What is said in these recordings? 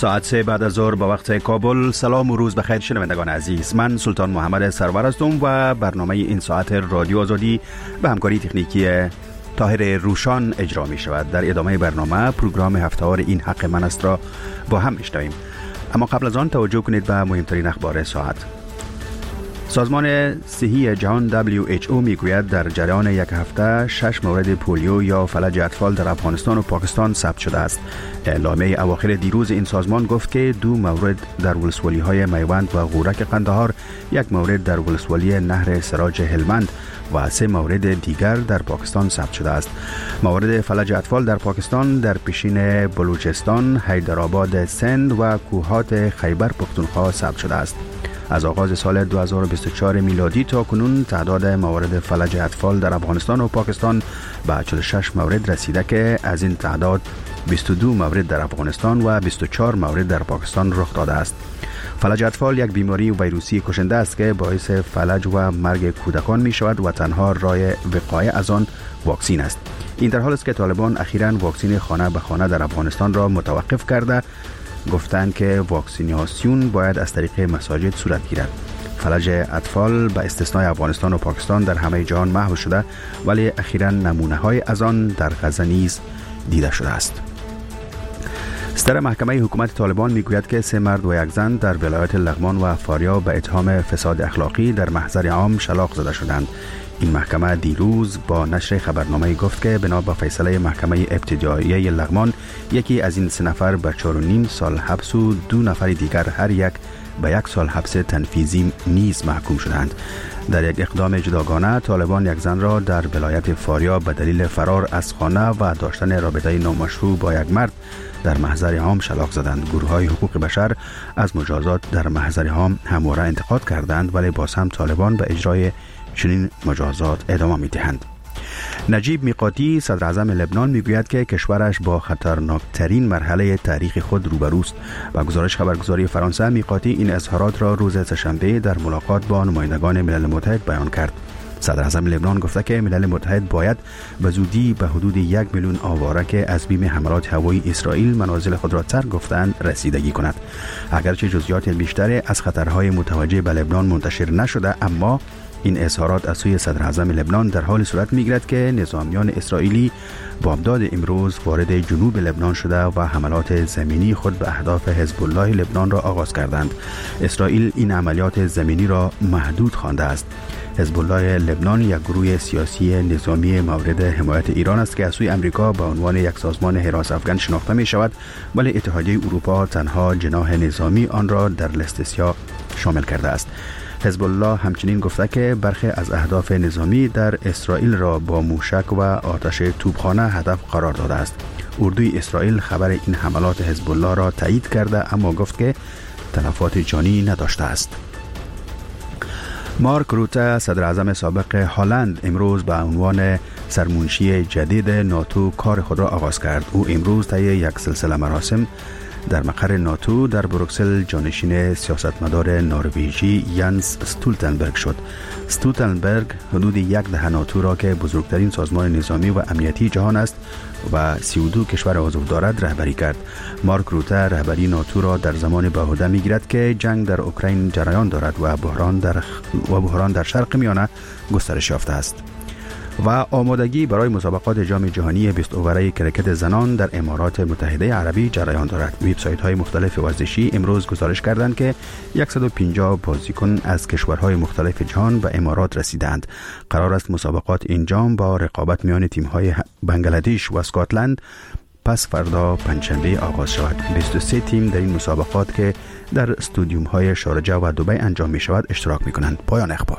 ساعت 3 بعد از ظهر به وقت کابل. سلام و روز بخیر شنوندگان عزیز. من سلطان محمد سرور هستم و برنامه این ساعت رادیو آزادی به همکاری تکنیکی طاهر روشان اجرا می شود. در ادامه برنامه پروگرام هفته‌وار این حق من است را با هم میشنویم. اما قبل از آن توجه کنید به مهمترین اخبار ساعت. سازمان صحی جهان WHO میگوید در جریان یک هفته 6 مورد پولیو یا فلج اطفال در افغانستان و پاکستان ثبت شده است. اعلامیه اواخر دیروز این سازمان گفت که 2 مورد در ولسوالی‌های میوند و غورک قندهار، 1 مورد در ولسوالی نهر سراج هلمند و 3 مورد دیگر در پاکستان ثبت شده است. موارد فلج اطفال در پاکستان در پیشین بلوچستان، حیدرآباد سند و کوهات خیبر پختونخوا ثبت شده است. از آغاز سال 2024 میلادی تا کنون تعداد موارد فلج اطفال در افغانستان و پاکستان به 46 مورد رسیده که از این تعداد 22 مورد در افغانستان و 24 مورد در پاکستان رخ داده است. فلج اطفال یک بیماری ویروسی کشنده است که باعث فلج و مرگ کودکان می شود و تنها راه وقایه از آن واکسین است. این در حال است که طالبان اخیراً واکسین خانه به خانه در افغانستان را متوقف کرده، گفتند که واکسیناسیون باید از طریق مساجد صورت گیرد. فلج اطفال به استثنای افغانستان و پاکستان در همه جهان محو شده، ولی اخیراً نمونه‌های از آن در غزه نیز دیده شده است. صدر محکمه حکومت طالبان میگوید که 3 مرد و 1 زن در ولایت لغمان و فاریاب به اتهام فساد اخلاقی در محضر عام شلاق زده شدند. این محکمه دیروز با نشر خبرنامه گفت که بنا به فیصله محکمه ابتدایی لغمان، یکی از این 3 نفر به 4.5 سال حبس و 2 نفر دیگر هر یک به 1 سال حبس تنفیذی نیز محکوم شدند. در یک اقدام جداگانه، طالبان 1 زن را در ولایت فاریاب به دلیل فرار از خانه و داشتن رابطه نامشروع با 1 مرد در محضر عام شلاق زدند. گروه‌های حقوق بشر از مجازات در محضر عام همواره انتقاد کردند، ولی باز هم طالبان به اجرای چنین مجازات ادامه می‌دهند. نجیب میقاتی صدر اعظم لبنان میگوید که کشورش با خطرناکترین مرحله تاریخ خود روبروست. با گزارش خبرگزاری فرانسه، میقاتی این اظهارات را روز سه‌شنبه در ملاقات با نمایندگان ملل متحد بیان کرد. صدر اعظم لبنان گفته که ملل متحد باید به زودی به حدود 1 میلیون آواره که از بیم حملات هوایی اسرائیل منازل خود را ترک گفتند رسیدگی کند. اگرچه جزئیات بیشتری از خطرهای متوجه به لبنان منتشر نشده، اما این اظهارات از سوی صدر اعظم لبنان در حال صورت می‌گیرد که نظامیان اسرائیلی بامداد امروز وارد جنوب لبنان شده و حملات زمینی خود به اهداف حزب الله لبنان را آغاز کردند. اسرائیل این عملیات زمینی را محدود خوانده است. حزب الله لبنان یک گروه سیاسی نظامی مورد حمایت ایران است که از سوی امریکا به عنوان یک سازمان حراس افغان شناخته می شود، ولی اتحادیه اروپا تنها جناح نظامی آن را در لیست سیاه شامل کرده است. حزب الله همچنین گفته که برخی از اهداف نظامی در اسرائیل را با موشک و آتش توپخانه هدف قرار داده است. اردوی اسرائیل خبر این حملات حزب الله را تایید کرده، اما گفت که تلفات جانی نداشته است. مارک روته صدر اعظم سابق هلند امروز به عنوان سرمنشی جدید ناتو کار خود را آغاز کرد. او امروز طی یک سلسله مراسم در مقر ناتو در بروکسل جانشین سیاستمدار نروژی ینس استولتنبرگ شد. استولتنبرگ حدود 1 دهه ناتو را که بزرگترین سازمان نظامی و امنیتی جهان است و 32 کشور عضو دارد رهبری کرد. مارک روته رهبری ناتو را در زمان بیهوده می‌گیرد که جنگ در اوکراین جریان دارد و بحران در شرق میانه گسترش یافته است. و آمادگی برای مسابقات جام جهانی 20 اوره کرکت زنان در امارات متحده عربی جریان دارد. وبسایت‌های مختلف ورزشی امروز گزارش کردند که 150 بازیکن از کشورهای مختلف جهان به امارات رسیدند. قرار است مسابقات این جام با رقابت میان تیم‌های بنگلادش و اسکاتلند پس فردا پنجشنبه آغاز شود. 23 تیم در این مسابقات که در استادیوم‌های شارجه و دبی انجام می‌شود اشتراک می‌کنند. پایان اخبار.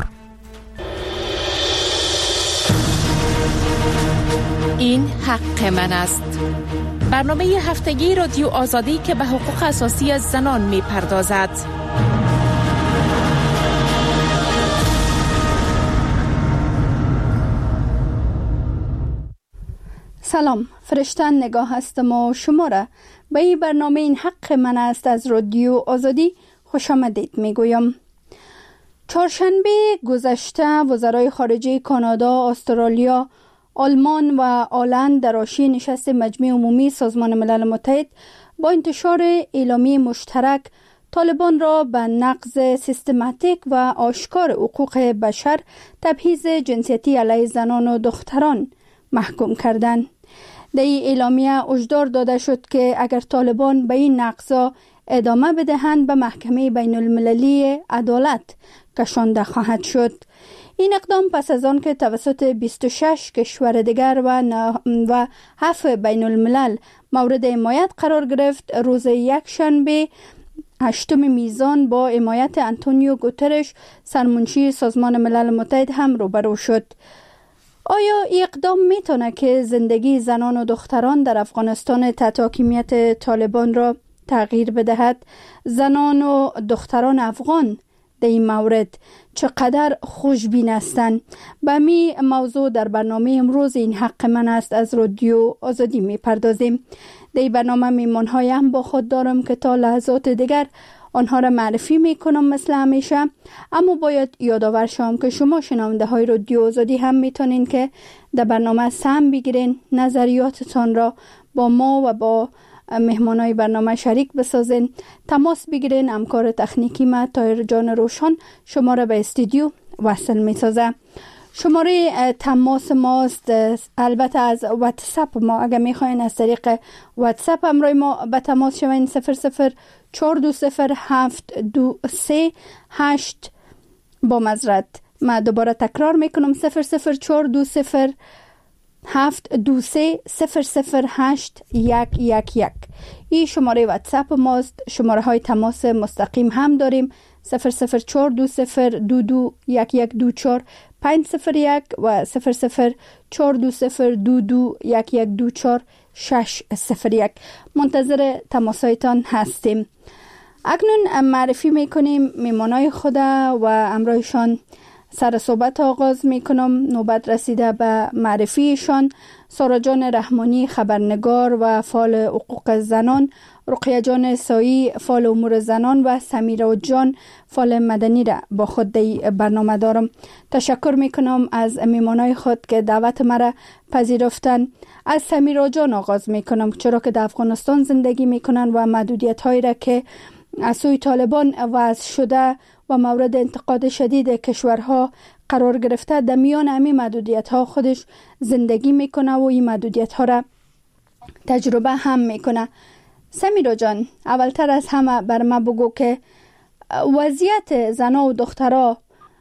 این حق من است. برنامه هفتگی رادیو آزادی که به حقوق اساسی زنان می پردازد. سلام، فرشته نگاه هستم و شما را به این برنامه این حق من است از رادیو آزادی خوش آمدید می گویم. چهارشنبه گذشته وزرای خارجه کانادا، استرالیا، آلمان و هلند در حاشیه نشست مجمع عمومی سازمان ملل متحد با انتشار اعلامیه مشترک طالبان را به نقض سیستماتیک و آشکار حقوق بشر، تبعیض جنسیتی علیه زنان و دختران محکوم کردند. در این اعلامیه هشدار داده شد که اگر طالبان به این نقضا ادامه بدهند به محکمه بین المللی عدالت کشانده خواهد شد. این اقدام پس از آن که توسط 26 کشور دیگر و 7 بین الملل مورد حمایت قرار گرفت، روز یکشنبه 8 میزان با حمایت آنتونیو گوترش سرمنشی سازمان ملل متحد هم روبرو شد. آیا این اقدام میتونه که زندگی زنان و دختران در افغانستان تحت حاکمیت طالبان را تغییر بدهد؟ زنان و دختران افغان در این مورد چقدر خوشبین هستند؟ به می موضوع در برنامه امروز این حق من است از رادیو آزادی میپردازیم. در این برنامه میمان‌های هم با خود دارم که تا لحظات دیگر آنها را معرفی میکنم مثل همیشه. اما باید یادآور شوم که شما شنونده های رادیو آزادی هم میتونین که در برنامه سهم بگیرین، نظریاتتان را با ما و با مهمانای برنامه شریک بسازین، تماس بگیرین. همکار تکنیکی ما طاهر جان روشن شما را به استودیو وصل میسازه. شماره تماس ماست البته از واتساپ ما. اگر میخواین از طریق واتساپ همراه ما به تماس شوین 004207238 با معذرت ما دوباره تکرار میکنم 0042723008111. این شماره واتساپ ماست. شماره های تماس مستقیم هم داریم 00420221124 501 و 00420221124 601. منتظر تماسایتان هستیم. اکنون معرفی میکنیم میمانای خود و امرایشان سر صحبت آغاز میکنم. نوبت رسیده به معرفیشان. سارا جان رحمانی خبرنگار و فعال حقوق زنان، رقیه جان سایی فعال امور زنان و سمیرا جان فعال مدنی را با خود در برنامه دارم. تشکر میکنم از میمانای خود که دعوت مرا پذیرفتن. از سمیرا جان آغاز میکنم چرا که در افغانستان زندگی میکنن و محدودیت هایی را که از سوی طالبان وضع شده و مورد انتقاد شدید کشورها قرار گرفته، در میان همین محدودیت ها خودش زندگی میکنه و این محدودیت ها را تجربه هم میکنه. سمیرا جان، اولتر از همه بر ما بگو که وضعیت زنها و دخترها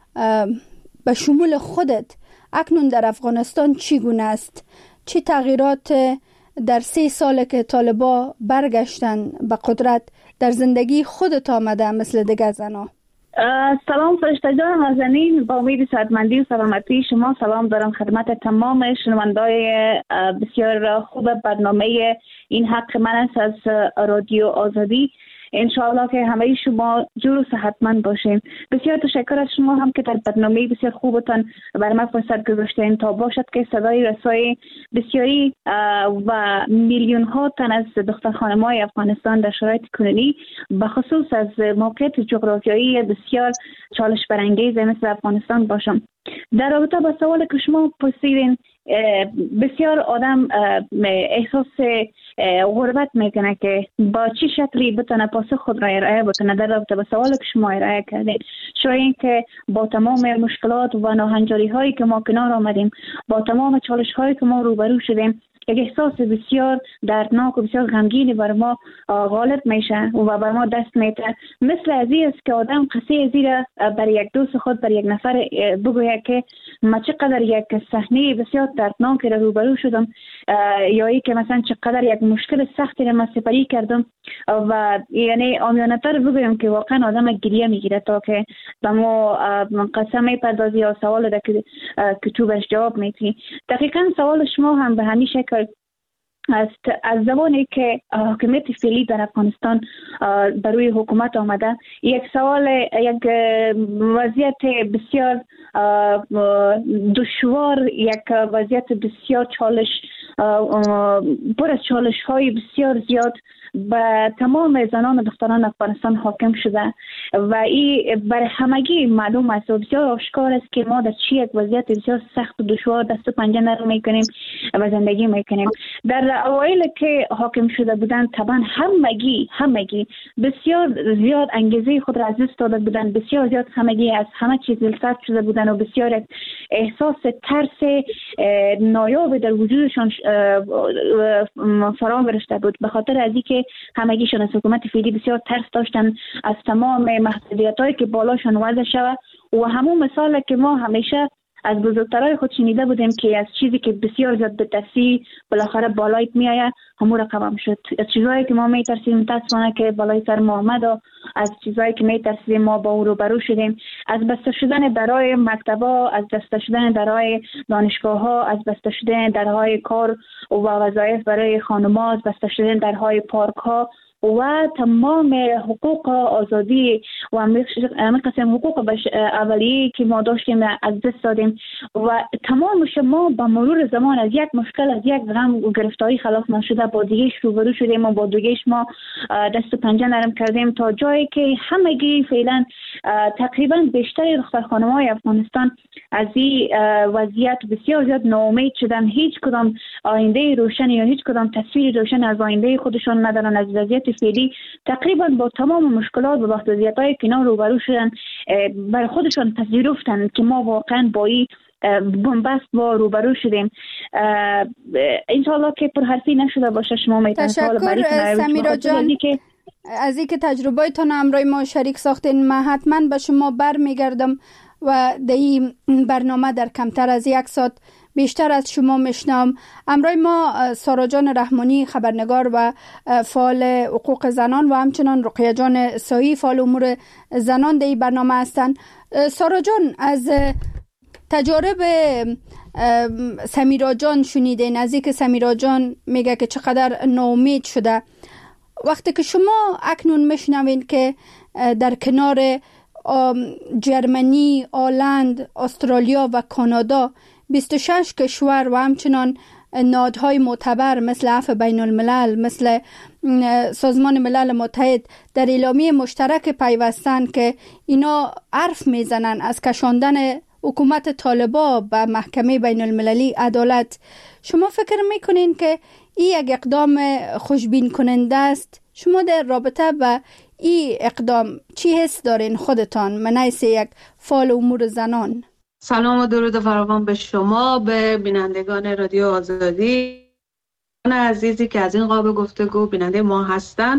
به شمول خودت اکنون در افغانستان چگونه است؟ چه تغییرات در 3 سال که طالبا برگشتن به قدرت در زندگی خودت آمده مثل دیگر زنها؟ سلام فرشته جان نازنین، با امید صحتمندی و سلامتی شما سلام دارم خدمت تمام شنوندای بسیار خوب برنامه این حق من است از رادیو آزادی. انشاءالله که همه شما جور و صحتمند باشین. بسیار تشکر از شما هم که در برنامه بسیار خوبتان بر من فرصت گذاشتین تا باشد که صدای رسای بسیاری و میلیون ها تن از دختر خانم‌های افغانستان در شرایط کنونی به خصوص از موقعیت جغرافیایی بسیار چالش برانگیز مثل افغانستان باشم. در رابطه با سوال که شما پرسیدین، بسیار آدم احساس غربت میکنه که با چه شکلی بتونه پاسخ خود را ارائه بکنه در رابطه با سوال که شما ارائه کردید. شاید که با تمام مشکلات و ناهنجاری هایی که ما کنار آمدیم، با تمام چالش هایی که ما روبرو شدیم، یک احساس بسیار دردناک و بسیار غمگینی بر ما غالب میشه و بر ما دست میده. مثل ازی است که آدم قصه ازی را بر یک دوست خود، بر یک نفر بگوید که ما چقدر یک صحنه بسیار دردناک را روبرو شدم، یا ای که مثلا چقدر یک مشکل سختی را من سپری کردم و یعنی عامیانه تر بگویم که واقعا آدم گریه میگیره تا که به ما قسم میپردازی یا سوال را که تو بهش جواب میدی. دقیقا سوال شما هم به همین شکل از زمانی که حکومت فعلی در افغانستان بر روی حکومت آمده، یک سوال، یک وضعیت بسیار دشوار، یک وضعیت بسیار چالش پر از چالش های بسیار زیاد به تمام زنان و دختران افغانستان حاکم شده و این برای همگی معلوم است و بسیار آشکار است که ما در چی یک وضعیت بسیار سخت و دشوار دست و پنجه نرم میکنیم و زندگی میکنیم. در اوایل که حاکم شده بودن طبعا همگی بسیار زیاد انگیزه خود را از دست داده بودن، بسیار زیاد همگی از همه چیز دلسرد شده بودن و بسیار احساس ترس نایاب در وجودشان فرا گرفته بود، به خاطر از اینکه همگیشان از حکومت فعلی بسیار ترس داشتن از تمام محدودیت‌هایی که بالاشان وضع شود و همون مثال که ما همیشه از بزرگترای خود شنیده بودیم که از چیزی که بسیار زیاد به ترسی بالاخره بالایت میآید همون رقم شد. از چیزایی که ما میترسیم متاسفانه که بالای سر ما آمد و از چیزایی که میترسیم ما با او روبرو شدیم. از بسته شدن درهای مکتب‌ها، از بسته شدن درهای دانشگاه‌ها، از بسته شدن درهای کار و وظایف برای خانم‌ها، از بسته شدن درهای پارک‌ها و تمام حقوق آزادی و همین قسم حقوق اولیه که ما داشتیم از دست دادیم و تمامش ما با مرور زمان از یک مشکل، از یک غم و گرفتاری خلاص نشده با دیگهش روبرو شدیم و با دیگهش ما دست و پنجه نرم کردیم تا جایی که همگی فعلا تقریبا بیشتر دختر خانم‌های افغانستان از این وضعیت بسیار زیاد ناامید شدن. هیچ کدام آینده روشن یا هیچ کدام تصویر روشن از آینده خودشان ندارن. از وضعیت فعلی تقریبا با تمام مشکلات و وضعیت‌های که اینا روبرو شدن برای خودشان پذیرفتن که ما واقعا با این بنبست با روبرو شدیم. انشاءالله که پرحرفی نشده باشه. شما میتونید تشکر سمیرا جان از اینکه تجربه‌تان همراه ما شریک ساختین. من حتما به شما برمیگردم و در این برنامه در کمتر از یک ساعت بیشتر از شما میشنم. همراه ما سارا جان رحمانی خبرنگار و فعال حقوق زنان و همچنان رقیه جان سایی فعال امور زنان در این برنامه هستند. سارا جان، از تجارب سمیرا جان شنیدین، از اینکه سمیرا جان میگه که چقدر ناامید شده. وقتی که شما اکنون میشنوین که در کنار جرمنی، آلند، استرالیا و کانادا 26 کشور و همچنان نهادهای معتبر مثل عفو بین الملل، مثل سازمان ملل متحد در اعلامیه مشترک پیوستن که اینا حرف میزنن از کشاندن حکومت طالبان به محکمه بین المللی عدالت، شما فکر میکنین که این یک اقدام خوشبین کننده است؟ شما در رابطه با این اقدام چی حس دارین خودتان من حیث یک فعال امور زنان؟ سلام و درود فراوان به شما، به بینندگان رادیو آزادی عزیزی که از این قاب گفتگو بیننده ما هستن.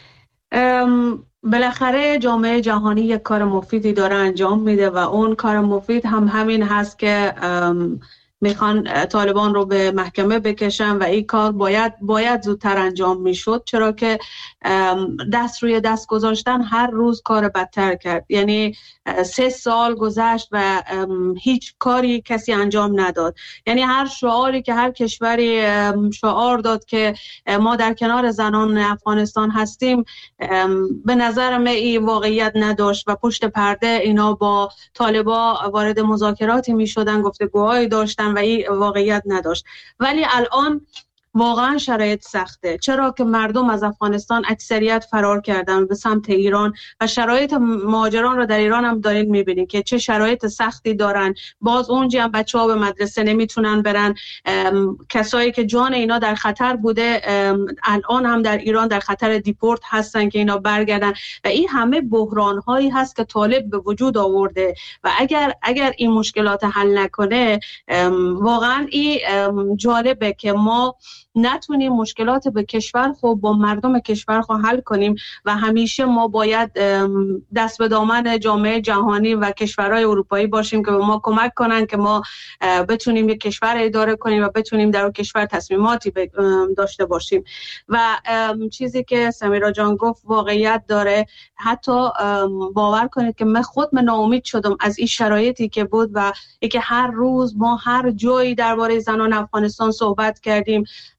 بالاخره جامعه جهانی یک کار مفیدی داره انجام میده و اون کار مفید هم همین هست که میخوان طالبان رو به محکمه بکشن و این کار باید زودتر انجام میشد، چرا که دست روی دست گذاشتن هر روز کار بدتر کرد. یعنی 3 سال گذشت و هیچ کاری کسی انجام نداد. یعنی هر شعاری که هر کشوری شعار داد که ما در کنار زنان افغانستان هستیم، به نظر من این واقعیت نداشت و پشت پرده اینا با طالبا وارد مذاکراتی میشدن، گفتگوهایی داشتن و این واقعیت نداشت. ولی الان واقعا شرایط سخته، چرا که مردم از افغانستان اکثریت فرار کردن به سمت ایران و شرایط مهاجران رو در ایران هم دارین میبینید که چه شرایط سختی دارن. باز اونجا هم بچه‌ها به مدرسه نمیتونن برن. کسایی که جان اینا در خطر بوده الان هم در ایران در خطر دیپورت هستن که اینا برگردن و این همه بحران هایی هست که طالب به وجود آورده و اگر این مشکلات حل نکنه واقعا این جالبه که ما نتونیم مشکلات به کشور خود با مردم کشور خود حل کنیم و همیشه ما باید دست به دامن جامعه جهانی و کشورهای اروپایی باشیم که به ما کمک کنن که ما بتونیم یک کشور اداره کنیم و بتونیم در اون کشور تصمیماتی داشته باشیم. و چیزی که سمیرا جان گفت واقعیت داره. حتی باور کنید که من ناامید شدم از این شرایطی که بود و اینکه هر روز ما هر جایی درباره زنان افغانستان صحبت کردیم،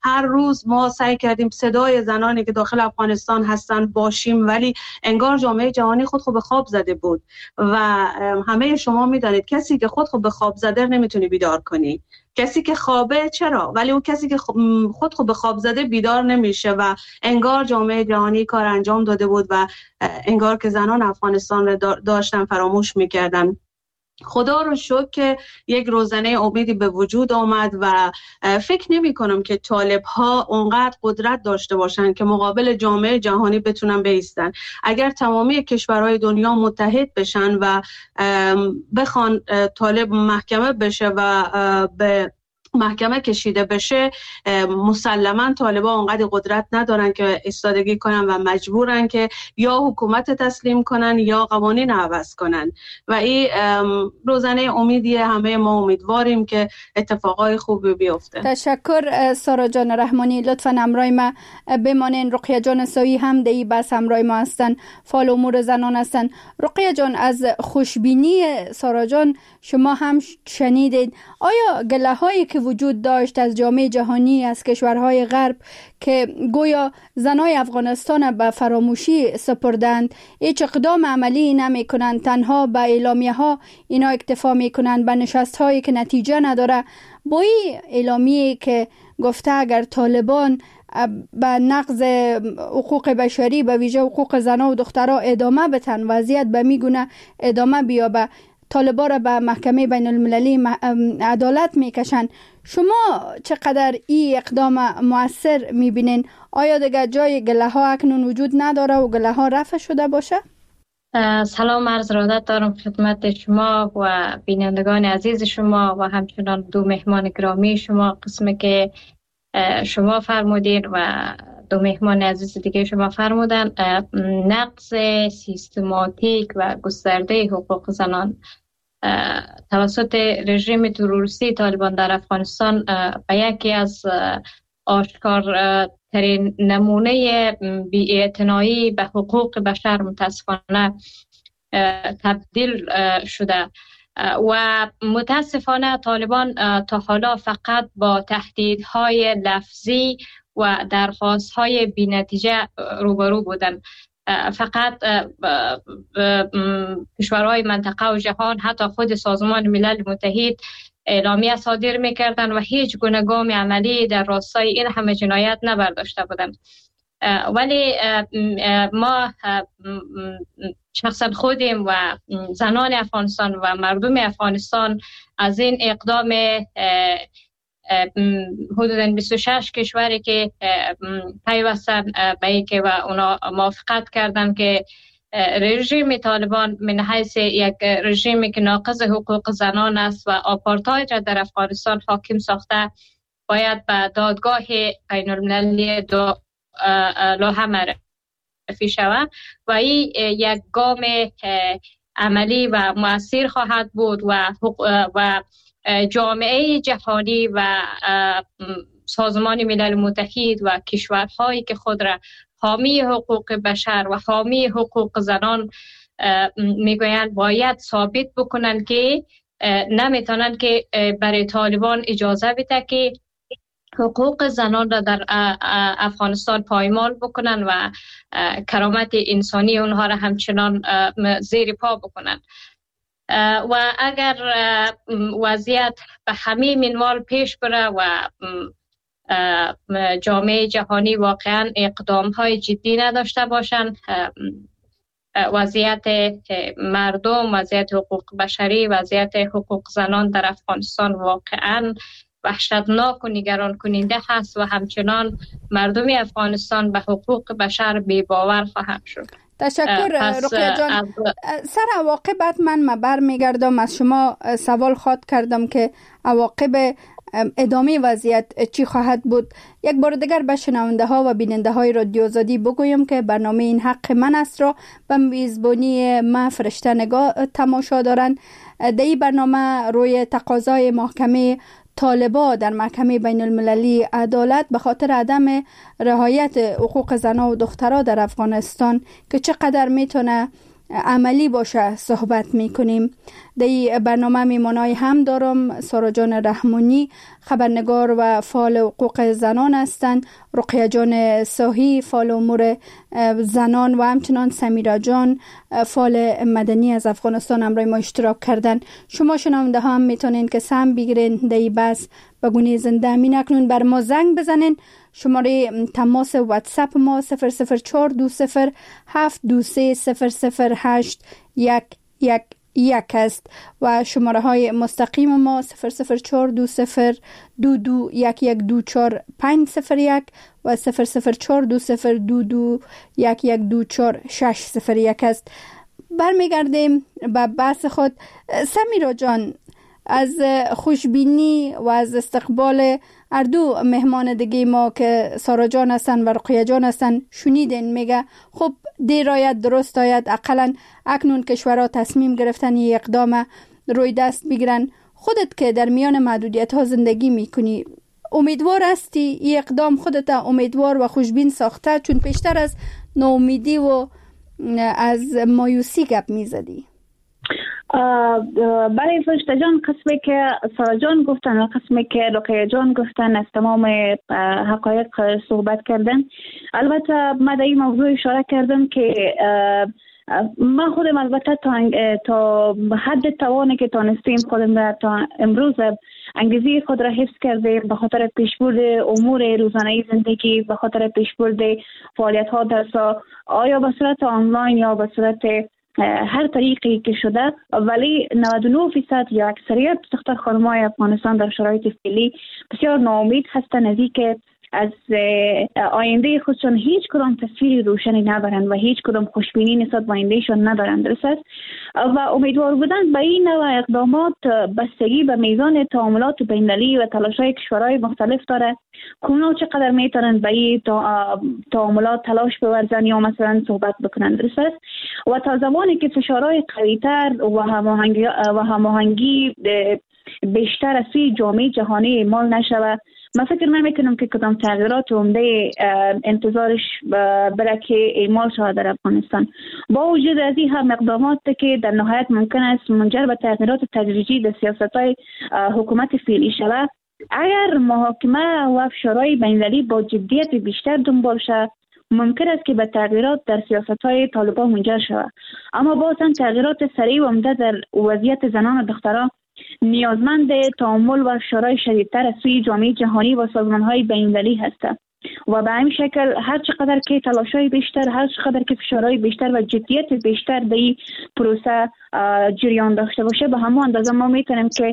هر روز ما سعی کردیم صدای زنانی که داخل افغانستان هستن باشیم، ولی انگار جامعه جهانی خود به خواب زده بود و همه شما میدانید کسی که خود به خواب زده نمیتونی بیدار کنی. کسی که خوابه چرا؟ ولی اون کسی که خود به خواب زده بیدار نمیشه و انگار جامعه جهانی کار انجام داده بود و انگار که زنان افغانستان رو داشتن فراموش میکردن. خدا رو شکر که یک روزنه امیدی به وجود آمد و فکر نمی کنم که طالب ها اونقدر قدرت داشته باشن که مقابل جامعه جهانی بتونن بایستن. اگر تمامی کشورهای دنیا متحد بشن و بخوان طالب محکمه بشه و به محکمه کشیده بشه، مسلما طالبان اونقدر قدرت ندارن که ایستادگی کنن و مجبورن که یا حکومت تسلیم کنن یا قوانین عوض کنن و این روزنه امیدیه. همه ما امیدواریم که اتفاقای خوبی بیفته. تشکر سارا جان رحمانی. لطفا همراه ما بمانین. رقیه جان سایی هم دی بس همراه ما هستن، فعال امور زنان هستن. رقیه جان، از خوشبینی سارا جان شما هم شنیدید. آیا گله هایی که وجود داشت از جامعه جهانی، از کشورهای غرب که گویا زنای افغانستان به فراموشی سپردند، هیچ اقدام عملی نمی کنند، تنها به اعلامیه ها اینا اکتفا می کنند، به نشست هایی که نتیجه نداره، با این اعلامیه که گفته اگر طالبان به نقض حقوق بشری به ویژه حقوق زنان و دخترها ادامه بدن، وضعیت به میگونه ادامه بیابه، طالبا را به محکمه بین المللی عدالت میکشن. شما چقدر این اقدام مؤثر میبینین؟ آیا دیگر جای گله ها اکنون وجود نداره و گله ها رفع شده باشه؟ سلام عرض ارادت دارم خدمت شما و بینندگان عزیز شما و همچنان دو مهمان گرامی شما، قسمی که شما فرمودین و دو مهمان عزیز دیگه شما فرمودن. نقض سیستماتیک و گسترده حقوق زنان توسط رژیم تروریستی طالبان در افغانستان به یکی از آشکارترین نمونه بی‌اعتنایی به حقوق بشر متاسفانه تبدیل شده و متاسفانه طالبان تا حالا فقط با تهدیدهای لفظی و درخواست‌های بی‌نتیجه روبرو بودند. فقط کشورهای منطقه و جهان، حتی خود سازمان ملل متحد اعلامیه صادر می‌کردند و هیچ گونه گام عملی در راستای این همه جنایت نبرداشته بودند. ولی ما شخصا خودیم و زنان افغانستان و مردم افغانستان از این اقدام حدوداً 26 کشوری که پیوستن به اینکه و اونا موافقت کردن که رژیم طالبان من حیث یک رژیمی که ناقض حقوق زنان است و آپارتاید را در افغانستان حاکم ساخته باید به دادگاه بین المللی لاهه معرفی شود و این یک گام عملی و مؤثر خواهد بود و جامعه جهانی و سازمان ملل متحد و کشورهایی که خود را حامی حقوق بشر و حامی حقوق زنان میگویند باید ثابت بکنند که نمیتونند که برای طالبان اجازه بده که حقوق زنان را در افغانستان پایمال بکنند و کرامت انسانی اونها را همچنان زیر پا بکنند. و اگر وضعیت به همین منوال پیش بره و جامعه جهانی واقعا اقدام‌های جدی نداشته باشند، وضعیت مردم، وضعیت حقوق بشری، وضعیت حقوق زنان در افغانستان واقعا وحشتناک و نگران کننده هست و همچنان مردم افغانستان به حقوق بشر بی‌باور خواهند شد. تشکر رقیه جان. سر عواقب من برمیگردم از شما سوال خواد کردم که عواقب ادامه وضعیت چی خواهد بود. یک بار دیگر به شنونده ها و بیننده های رادیو آزادی بگویم که برنامه این حق من است را به میزبانی ما فرشته نگاه تماشا دارند. در این برنامه روی تقاضای محکمه طالبا در محکمه بین المللی عدالت به خاطر عدم رعایت حقوق زنان و دخترها در افغانستان که چقدر میتونه عملی باشه صحبت میکنیم. در برنامه میمانای هم دارم سارا جان رحمانی، خبرنگار و فعال حقوق زنان هستند، رقیه جان صاحی فعال امور زنان و همچنان سمیرا جان فعال مدنی از افغانستان همراه ما اشتراک کردن. شما شنونده ها هم میتونین که سهم بگیرین در بحث به گونه زنده. همین اکنون بر ما زنگ بزنین. شماره تماس واتساپ ما 0042723008111 است و شماره های مستقیم ما 0042022112450 و 004202211240601 است. برمیگردیم به بحث خود. سمیرا جان، از خوشبینی و از استقبال اردو مهمان دیگه ما که سارا جان هستن و رقیه جان هستن شنیدین، میگه خب دیر آید درست آید، اقلا اکنون کشورها تصمیم گرفتن یه اقدام روی دست بگیرن. خودت که در میان محدودیت ها زندگی میکنی، امیدوار هستی این اقدام خودت امیدوار و خوشبین ساخته؟ چون پیشتر از ناامیدی و از مایوسی گپ میزدی. برای فرشته جان، قسمی که سارا جان گفتن و قسمی که رقیه جان گفتن از تمام حقایق صحبت کردن. البته من در این موضوع اشاره کردم که من خودم البته تا حد توانی که تانستیم خودم تا امروز انگیزه خود را حفظ کرده به خاطر پیشبرد امور روزانه زندگی، به خاطر پیشبرد فعالیت ها درسا، آیا به صورت آنلاین یا به صورت هر طریقی که شده، ولی 99% یا اکثریت دختر خانم‌های افغانستان در شرایط فعلی بسیار ناامید هستند از اینکه از آینده خودشان هیچ کدام تصویر روشنی ندارند و هیچ کدام خوشبینی نسبت به آیندهشان ندارند. درست است و امیدوار بودن به این نوع اقدامات بستگی به میزان تعاملات بین‌المللی و تلاش‌های کشورهای مختلف داره. اونا چقدر میتونن به این تعاملات تلاش بورزن یا مثلا صحبت بکنن. درست است و تا زمانی که فشارهای قوی‌تر و هماهنگی بیشتر از سوی جامعه جهانی اعمال نشوه، من فکر نمیکنم که کدام تغییرات عمده انتظارش بره که اعمال شود در افغانستان. با وجود از این هم اقدامات که در نهایت ممکن است منجر به تغییرات تدریجی در سیاست‌های حکومت فعلی شود، اگر محاکمه و فشارهای بین‌المللی با جدیت بیشتر دنبال شود، ممکن است که به تغییرات در سیاست‌های طالبان منجر شود. اما بازم تغییرات سریع و عمده در وضعیت زنان و دختران نیازمند تعامل و فشارهای شدیدتر از سوی جامعه جهانی و سازمان‌های بین‌المللی هستند و به همین شکل هر چقدر که تلاش‌های بیشتر، هر چقدر که فشارهای بیشتر و جدیت بیشتر در این پروسه جریان داشته باشه، به همون اندازه ما میتونیم که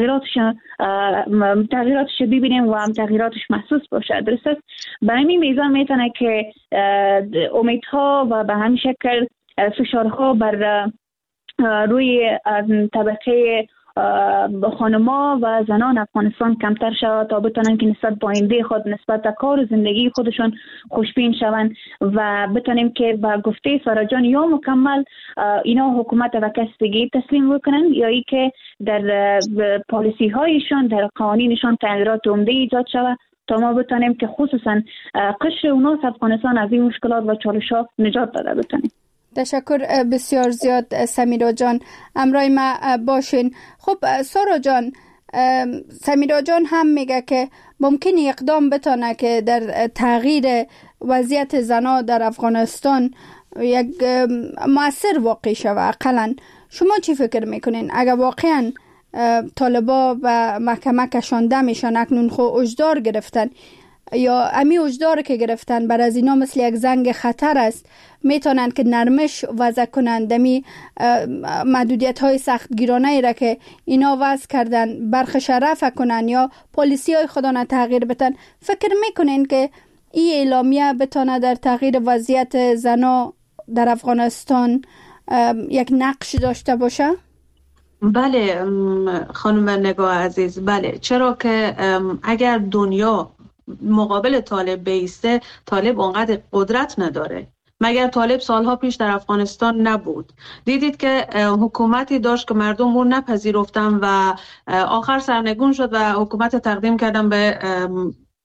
تغییراتش ببینیم و هم تغییراتش محسوس باشه. درست است؟ به همین میزان میتونه که امیدها و به همین شکل فشارها بر روی طبقه خانم‌ها و زنان افغانستان کمتر شود تا بتونن که نسبت به آینده خود، نسبت به کار و زندگی خودشون خوشبین شوند و بتونیم که با گفته سارا جان یا مکمل اینا حکومت و کس دیگه تسلیم بکنن یا ای که در پالیسی هایشان، در قوانینشان تغییرات عمده ایجاد شود تا ما بتونیم که خصوصا قشر اوناس افغانستان از این مشکلات و چالش‌ها نجات داده بتونیم. تشکر بسیار زیاد سمیرا جان، همراه ما باشین. خب سارا جان، سمیرا جان هم میگه که ممکن اقدام بتونه که در تغییر وضعیت زنا در افغانستان یک مؤثر واقع شود. اقلا شما چی فکر میکنین؟ اگر واقعا طالبا و محکمه کشانده میشن، اکنون خو اجدار گرفتن یا امی اجدار که گرفتن بر از اینا مثل یک زنگ خطر است، میتونن که نرمش وضع کنن دمی محدودیت های سخت گیرانه ای را که اینا وضع کردن برخش رفع کنن یا پالیسی های خودانه تغییر بتن. فکر میکنین که این اعلامیه بتونه در تغییر وضعیت زنا در افغانستان یک نقش داشته باشه؟ بله خانم نگاه عزیز، بله، چرا که اگر دنیا مقابل طالب بیسته، طالب اونقدر قدرت نداره. مگر طالب سالها پیش در افغانستان نبود؟ دیدید که حکومتی داشت که مردم اون نپذیرفتن و آخر سرنگون شد و حکومت تقدیم کردن به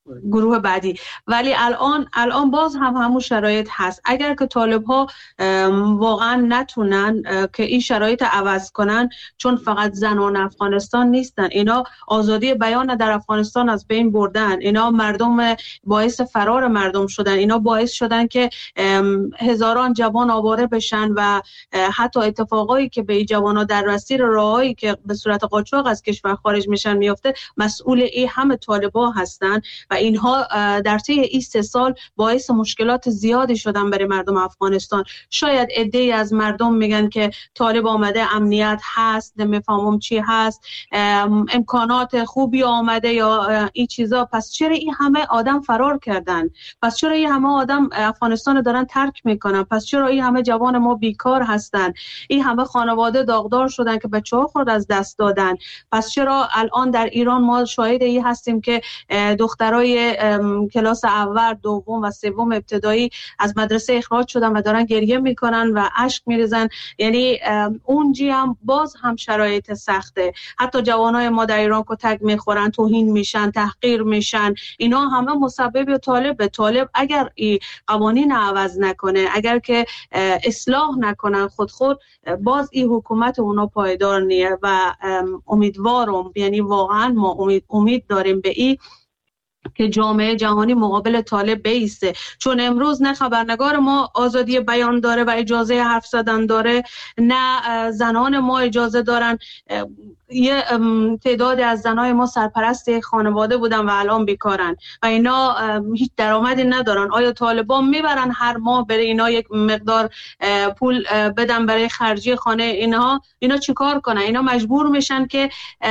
گروه بعدی. ولی الان باز هم همون شرایط هست. اگر که طالب ها واقعا نتونن که این شرایط عوض کنن، چون فقط زنان افغانستان نیستن، اینا آزادی بیان در افغانستان از بین بردن، اینا مردم باعث فرار مردم شدن، اینا باعث شدن که هزاران جوان آواره بشن و حتی اتفاقایی که به این جوانا در مسیر راهایی که به صورت قاچاق از کشور خارج میشن میفته، مسئول این همه طالبا هستن و اینها در طی این 3 سال باعث مشکلات زیادی شدن برای مردم افغانستان. شاید عده‌ای از مردم میگن که طالب آمده، امنیت هست، نمیفهمم چی هست، امکانات خوبی آمده یا این چیزا، پس چرا این همه آدم فرار کردن؟ پس چرا این همه آدم افغانستان دارن ترک میکنن؟ پس چرا این همه جوان ما بیکار هستن؟ این همه خانواده داغدار شدن که بچه‌ها خود از دست دادن؟ پس چرا الان در ایران ما شاهد این هستیم که دخترای کلاس اول، دوم و سوم ابتدایی از مدرسه اخراج شدن و دارن گریه میکنن و اشک میریزن؟ یعنی اونجی هم باز هم شرایط سخته. حتی جوانای ما در ایران کتک میخورن، توهین میشن، تحقیر میشن. اینا همه مسبب طالب اگر این قوانین عوض نکنه، اگر که اصلاح نکنن خود باز این حکومت اونا پایدار نیه و امیدوارم، یعنی واقعا ما امید داریم به این که جامعه جهانی مقابل طالب بیسته. چون امروز نه خبرنگار ما آزادی بیان داره و اجازه حرف زدن داره، نه زنان ما اجازه دارن. یه تعداد از زنای ما سرپرست خانواده بودن و الان بیکارن و اینا هیچ درآمدی ندارن. آیا طالبان میبرن هر ماه برای اینا یک مقدار پول بدن برای خرجی خانه اینا چیکار کنن؟ اینا مجبور میشن که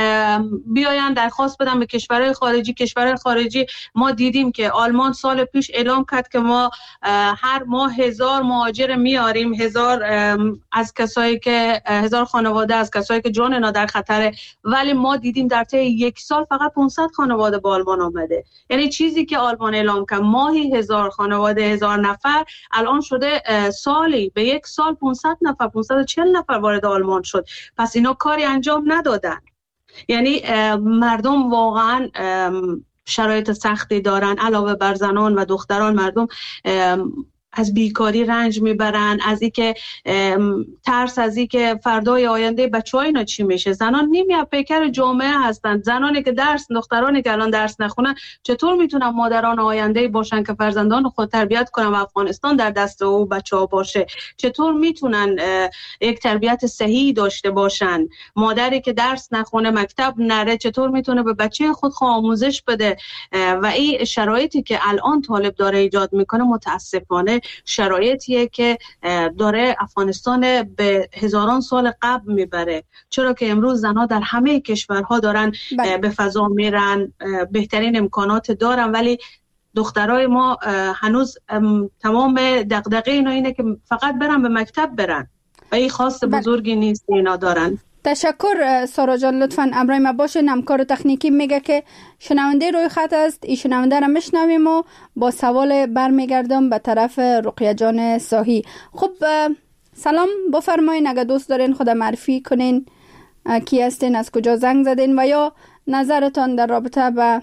بیاین درخواست بدن به کشورهای خارجی. ما دیدیم که آلمان سال پیش اعلام کرد که ما هر ماه 1000 مهاجر میاریم، 1000 از کسایی که 1000 خانواده از کسایی که جان اینا در خطر، ولی ما دیدیم در طی 1 سال فقط 500 خانواده به آلمان آمده. یعنی چیزی که آلمان اعلام کرد ماهی 1000 خانواده 1000 نفر، الان شده سالی به 1 سال 500 نفر 540 نفر وارد آلمان شد. پس اینا کاری انجام ندادن. یعنی مردم واقعا شرایط سختی دارن. علاوه بر زنان و دختران، مردم از بیکاری رنج میبرن، از اینکه ترس از اینکه فردای آینده بچه‌ها اینا چی میشه. زنان نیمی پیکر جامعه هستند. زنانی که دخترانی که الان درس نخونن چطور میتونن مادران آینده باشن که فرزندان خود تربیت کنن و افغانستان در دست او بچه‌ها باشه؟ چطور میتونن یک تربیت صحیح داشته باشن؟ مادری که درس نخونه، مکتب نره، چطور میتونه به بچه خود آموزش بده؟ و این شرایطی که الان طالب داره ایجاد میکنه متاسفانه شرایطیه که داره افغانستان به هزاران سال قبل میبره. چرا که امروز زنها در همه کشورها دارن به فضا میرن، بهترین امکانات دارن، ولی دخترای ما هنوز تمام دغدغه اینا اینه که فقط برن به مکتب برن و این خواست بزرگی نیست اینا دارن. تشکر سارا جان. لطفاً امرای ما باشین. همکار تکنیکی میگه که شنونده روی خط است. این شنونده را میشنویم و با سوال برمیگردم به طرف رقیه جان ساهی. خب سلام، بفرمایین. اگه دوست دارین خود معرفی کنین، کی هستین، از کجا زنگ زدین و یا نظرتان در رابطه با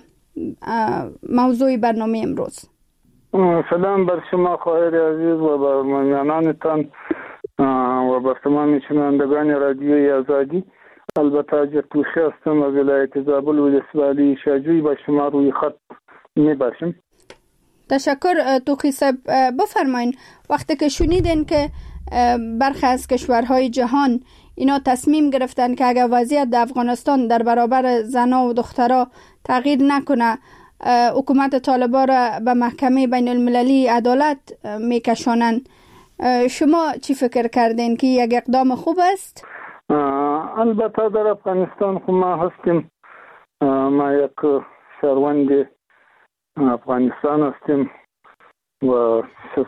موضوع برنامه امروز. سلام بر شما خواهر عزیز و بر مهمانانتان و بر تمام شنوندگان رادیوی آزادی. البته اجرتوخی هستم از ولایت زابل و ولسوالی شاجوی. با شما روی خط میباشم. تشکر توخی صاحب. بفرمایین، وقتی که شنیدین که برخی از کشورهای جهان اینا تصمیم گرفتن که اگر وضعیت در افغانستان در برابر زنها و دخترها تغییر نکنه، حکومت طالبان را به محکمه بین المللی عدالت میکشانن، شما چی فکر کردین که یک اقدام خوب است؟ البته در افغانستان خو ما هستیم، ما یک شهروند افغانستان هستیم و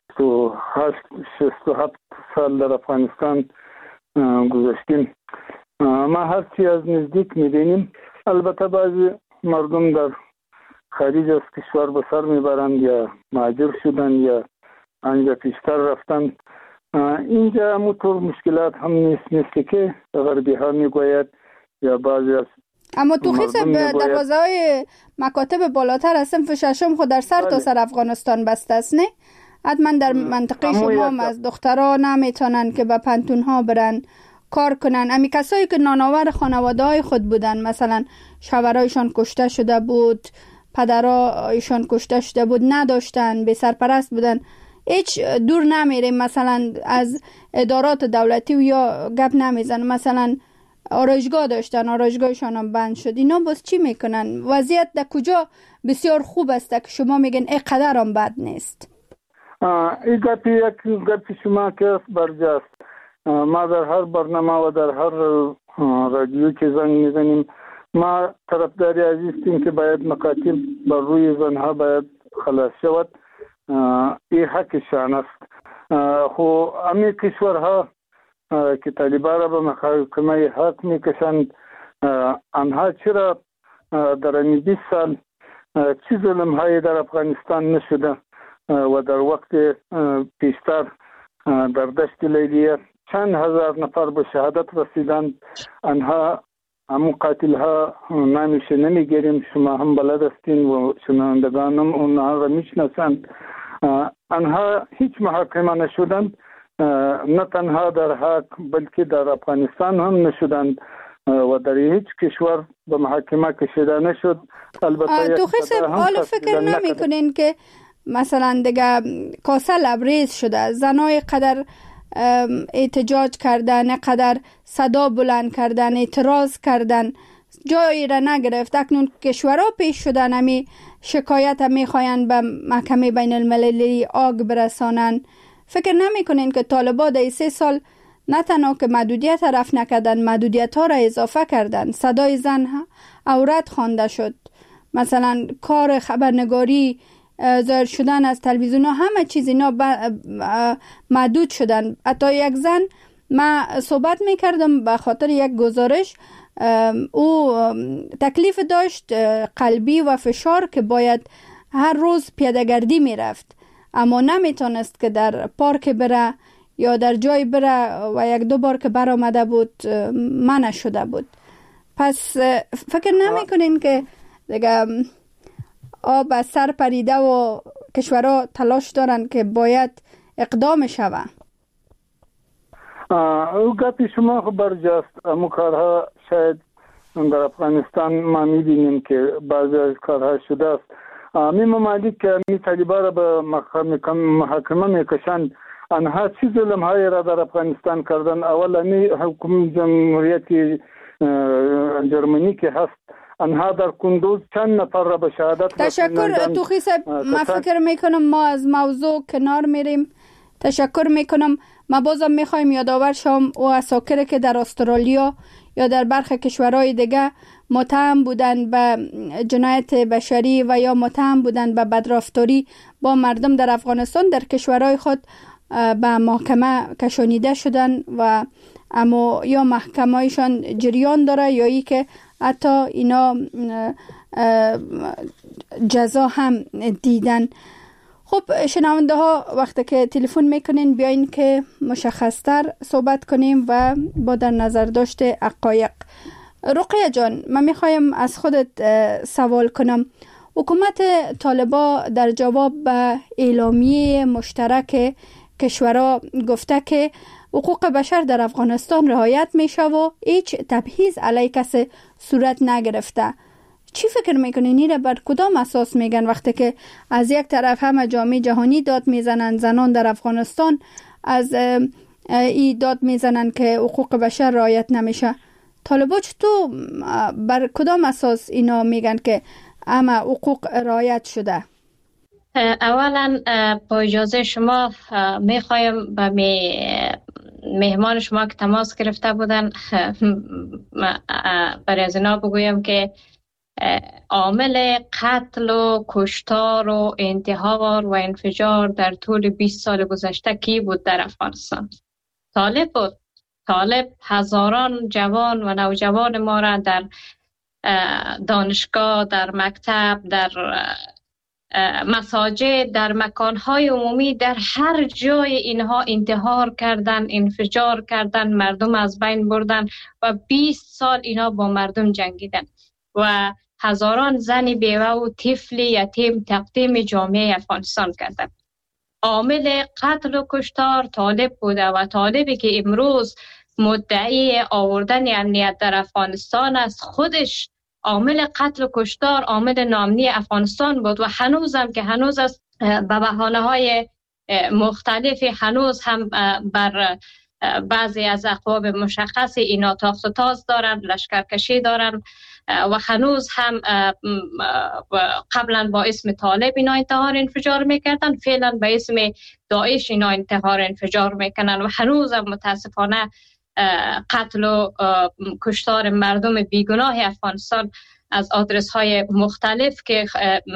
67 سال در افغانستان گذاشتیم. ما هرچی از نزدیک میبینیم. البته بعضی مردم در خارج از کشور به سر میبرند یا مهاجر شدن یا آنجا پیشتر رفتن. اینجا همونطور مشکلات هم نیست که غربی ها میگوید یا بعضی از اما تو خیس دروازه های مکاتب بالاتر از صنف ششم خود در سر تا سر افغانستان بسته است نه؟ حتما در منطقه شما هم از دخترها نمیتونن که به پنتون ها برن کار کنن. امی کسایی که نانآور خانواده های خود بودن، مثلا شوهرایشان کشته شده بود، پدرایشان کشته شده بود، نداشتن، به سرپرست بودن، هیچ دور نمیریم مثلا از ادارات دولتی و یا گپ نمیزن، مثلا آرایشگاه داشتن، آرایشگاهشان هم بند شد. اینا باز چی میکنن؟ وضعیت در کجا بسیار خوب است که شما میگن ای قدر هم بد نیست؟ این گپی شما که برجاست. ما در هر برنامه و در هر رادیو که زنگ میزنیم ما طرفداری عزیزیم که باید مکاتب بر روی زنها باید خلاص شود. این حقشان است. خو امی کشورها که طالبان را به محکمه حق میکشند، آنها چرا در این 20 سال چه ظلم های در افغانستان نشده و در وقت پیشتر در دشت لیلیه چند هزار نفر به شهادت رسیدند. آنها همون قاتل ها نامیشه نمیگیریم، شما هم بلد هستین و شنوندگانم اونها را میشناسند. آنها هیچ محاکمه نشدند، نه تنها در حق بلکه در افغانستان هم نشدند و در هیچ کشور به محاکمه کشیده نشد. البته تو خیلی حال فکر نمی کنین که مثلا دیگه کاسه لبریز شده، زنای قدر احتجاج کردن، قدر صدا بلند کردن، اعتراض کردن، جایی را نگرفت. اکنون کشورها پیش شدن، همی شکایت هم میخواین به محکمه بین المللی آگ برسانن. فکر نمی کنین که طالبان در 3 سال نه تنها که محدودیت رفع نکردن، محدودیت ها را اضافه کردن، صدای زن عورت خوانده شد، مثلا کار خبرنگاری، ظاهر شدن از تلویزیون ها، همه چیز اینا محدود شدن. حتی یک زن، من صحبت میکردم به خاطر یک گزارش، او تکلیف داشت قلبی و فشار که باید هر روز پیاده‌گردی میرفت، اما نمیتونست که در پارک بره یا در جای بره و 1-2 بار که بر آمده بود منع شده بود. پس فکر نمی کنین که دیگه آب از سر پریده و کشورها تلاش دارن که باید اقدام شوه؟ او گپی شما برجاست. امو کارها شاید در افغانستان ما میبینیم که بعضی از کارها شده است. می ممالک که می طالبان را به محاکمه میکشند، آنها چه ظلم های را در افغانستان کردن؟ اولا حکومت جمهوریت جرمنی که هست، آنها در کندوز چند نفر را به شهادت تشکر توخی صاحب. من فکر میکنم ما از موضوع کنار میریم. تشکر میکنم. ما بازم میخوایم یادآور شم او اساکر که در استرالیا یا در برخی کشورهای دیگه متهم بودن به جنایت بشری و یا متهم بودن به بدرفتاری با مردم در افغانستان در کشورهای خود به محکمه کشانیده شدن و اما یا محکمه‌ایشان جریان داره یا ای که حتی اینا جزا هم دیدن. خب شنونده ها، وقتی که تلفن میکنین بیاین که مشخصتر صحبت کنیم و با در نظر داشته حقایق. رقیه جان، من میخوایم از خودت سوال کنم. حکومت طالبان در جواب به اعلامیه مشترک کشورها گفته که حقوق بشر در افغانستان رعایت میشه و هیچ تبعیض علیه کسی صورت نگرفته. چی فکر میکنین؟ این را بر کدام اساس میگن وقتی که از یک طرف همه جامعه جهانی داد میزنن زنان در افغانستان از ای داد میزنن که حقوق بشر رعایت نمیشه؟ طالبان چطور بر کدام اساس اینا میگن که همه حقوق رعایت شده؟ اولا با اجازه شما میخوایم به مهمان شما که تماس گرفته بودن برای از اینا بگویم که عامل قتل و کشتار و انتحار و انفجار در طول 20 سال گذشته کی بود در افغانستان؟ طالب بود. طالب هزاران جوان و نوجوان ما را در دانشگاه، در مکتب، در مساجد، در مکانهای عمومی، در هر جای اینها انتحار کردن، انفجار کردن، مردم از بین بردن و 20 سال اینا با مردم جنگیدن. و هزاران زن بیوه و طفل یتیم تقدیم جامعه افغانستان کردند. عامل قتل و کشتار طالب بوده و طالبی که امروز مدعی آوردن امنیت در افغانستان است، خودش عامل قتل و کشتار عامل ناامنی افغانستان بود و هنوزم که هنوز است به بهانه‌های مختلفی هنوز هم بر بعضی از اقوام مشخص اینا تاخت و تاز دارن، لشکرکشی دارن و هنوز هم قبلا با اسم طالب اینا انتحار انفجار میکردن، فعلا با اسم داعش اینا انتحار انفجار میکنن و هنوز هم متاسفانه قتل و کشتار مردم بیگناه افغانستان از آدرس های مختلف که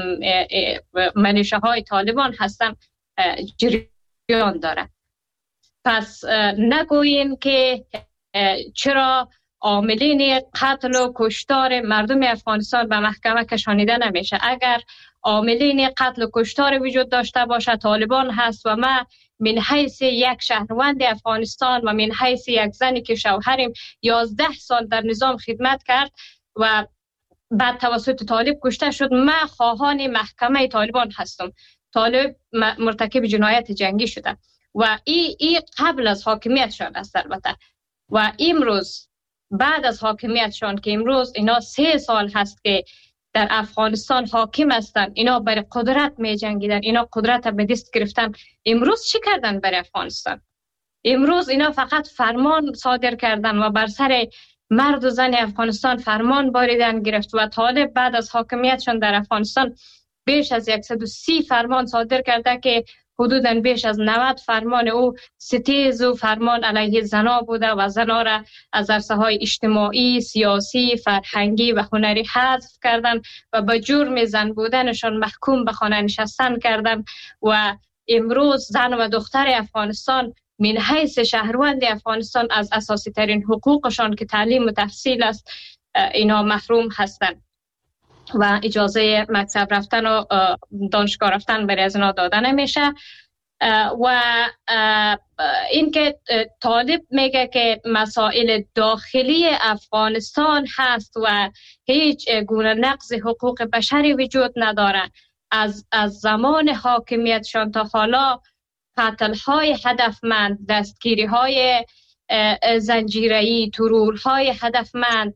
ملیشه های طالبان هستن جریان داره. پس نگوییم که چرا عاملین قتل و کشتار مردم افغانستان به محکمه کشانیده نمیشه. اگر عاملین قتل و کشتار وجود داشته باشه طالبان هست و ما من حیث یک شهروند افغانستان و من حیث یک زنی که شوهرم 11 سال در نظام خدمت کرد و بعد توسط طالب کشته شد، من خواهان محکمه طالبان هستم. طالب مرتکب جنایت جنگی شده و این قبل از حاکمیتشان است البته و امروز بعد از حاکمیتشان که امروز اینا 3 سال هست که در افغانستان حاکم هستند، اینا برای قدرت می جنگیدن، اینا قدرت به دست گرفتن. امروز چی کردن برای افغانستان؟ امروز اینا فقط فرمان صادر کردن و بر سر مرد و زن افغانستان فرمان باریدن گرفت و طالب بعد از حاکمیتشان در افغانستان بیش از 130 فرمان صادر کرده که حدوداً بیش از 90 فرمان او ستیز و فرمان علیه زنا بوده و زنا را از عرصه‌های اجتماعی، سیاسی، فرهنگی و هنری حذف کردن و به جرم زن بودنشان محکوم به خانه نشستن کردن و امروز زن و دختر افغانستان من حیث شهروند افغانستان از اساسی ترین حقوقشان که تعلیم و تحصیل است اینا محروم هستند و اجازه مکتب رفتن و دانشگاه رفتن برای از اینا داده نمیشه. و اینکه طالب میگه که مسائل داخلی افغانستان هست و هیچ گونه نقض حقوق بشری وجود نداره. از زمان حاکمیتشان تا حالا قتل‌های هدفمند، دستگیری‌های زنجیره‌ای، ترورهای هدفمند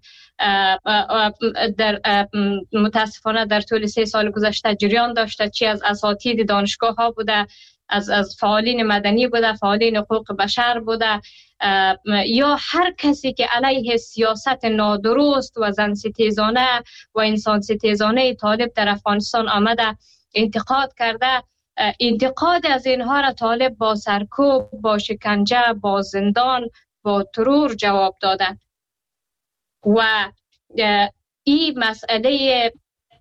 در متاسفانه در طول 3 سال گذشته جریان داشته، چی از اساتید دانشگاه ها بوده، از فعالین مدنی بوده، فعالین حقوق بشر بوده یا هر کسی که علیه سیاست نادرست و زن ستیزانه و انسان ستیزانه طالب در افغانستان آمده انتقاد کرده. انتقاد از اینها را طالب با سرکوب، با شکنجه، با زندان، با ترور جواب داده و این مسئله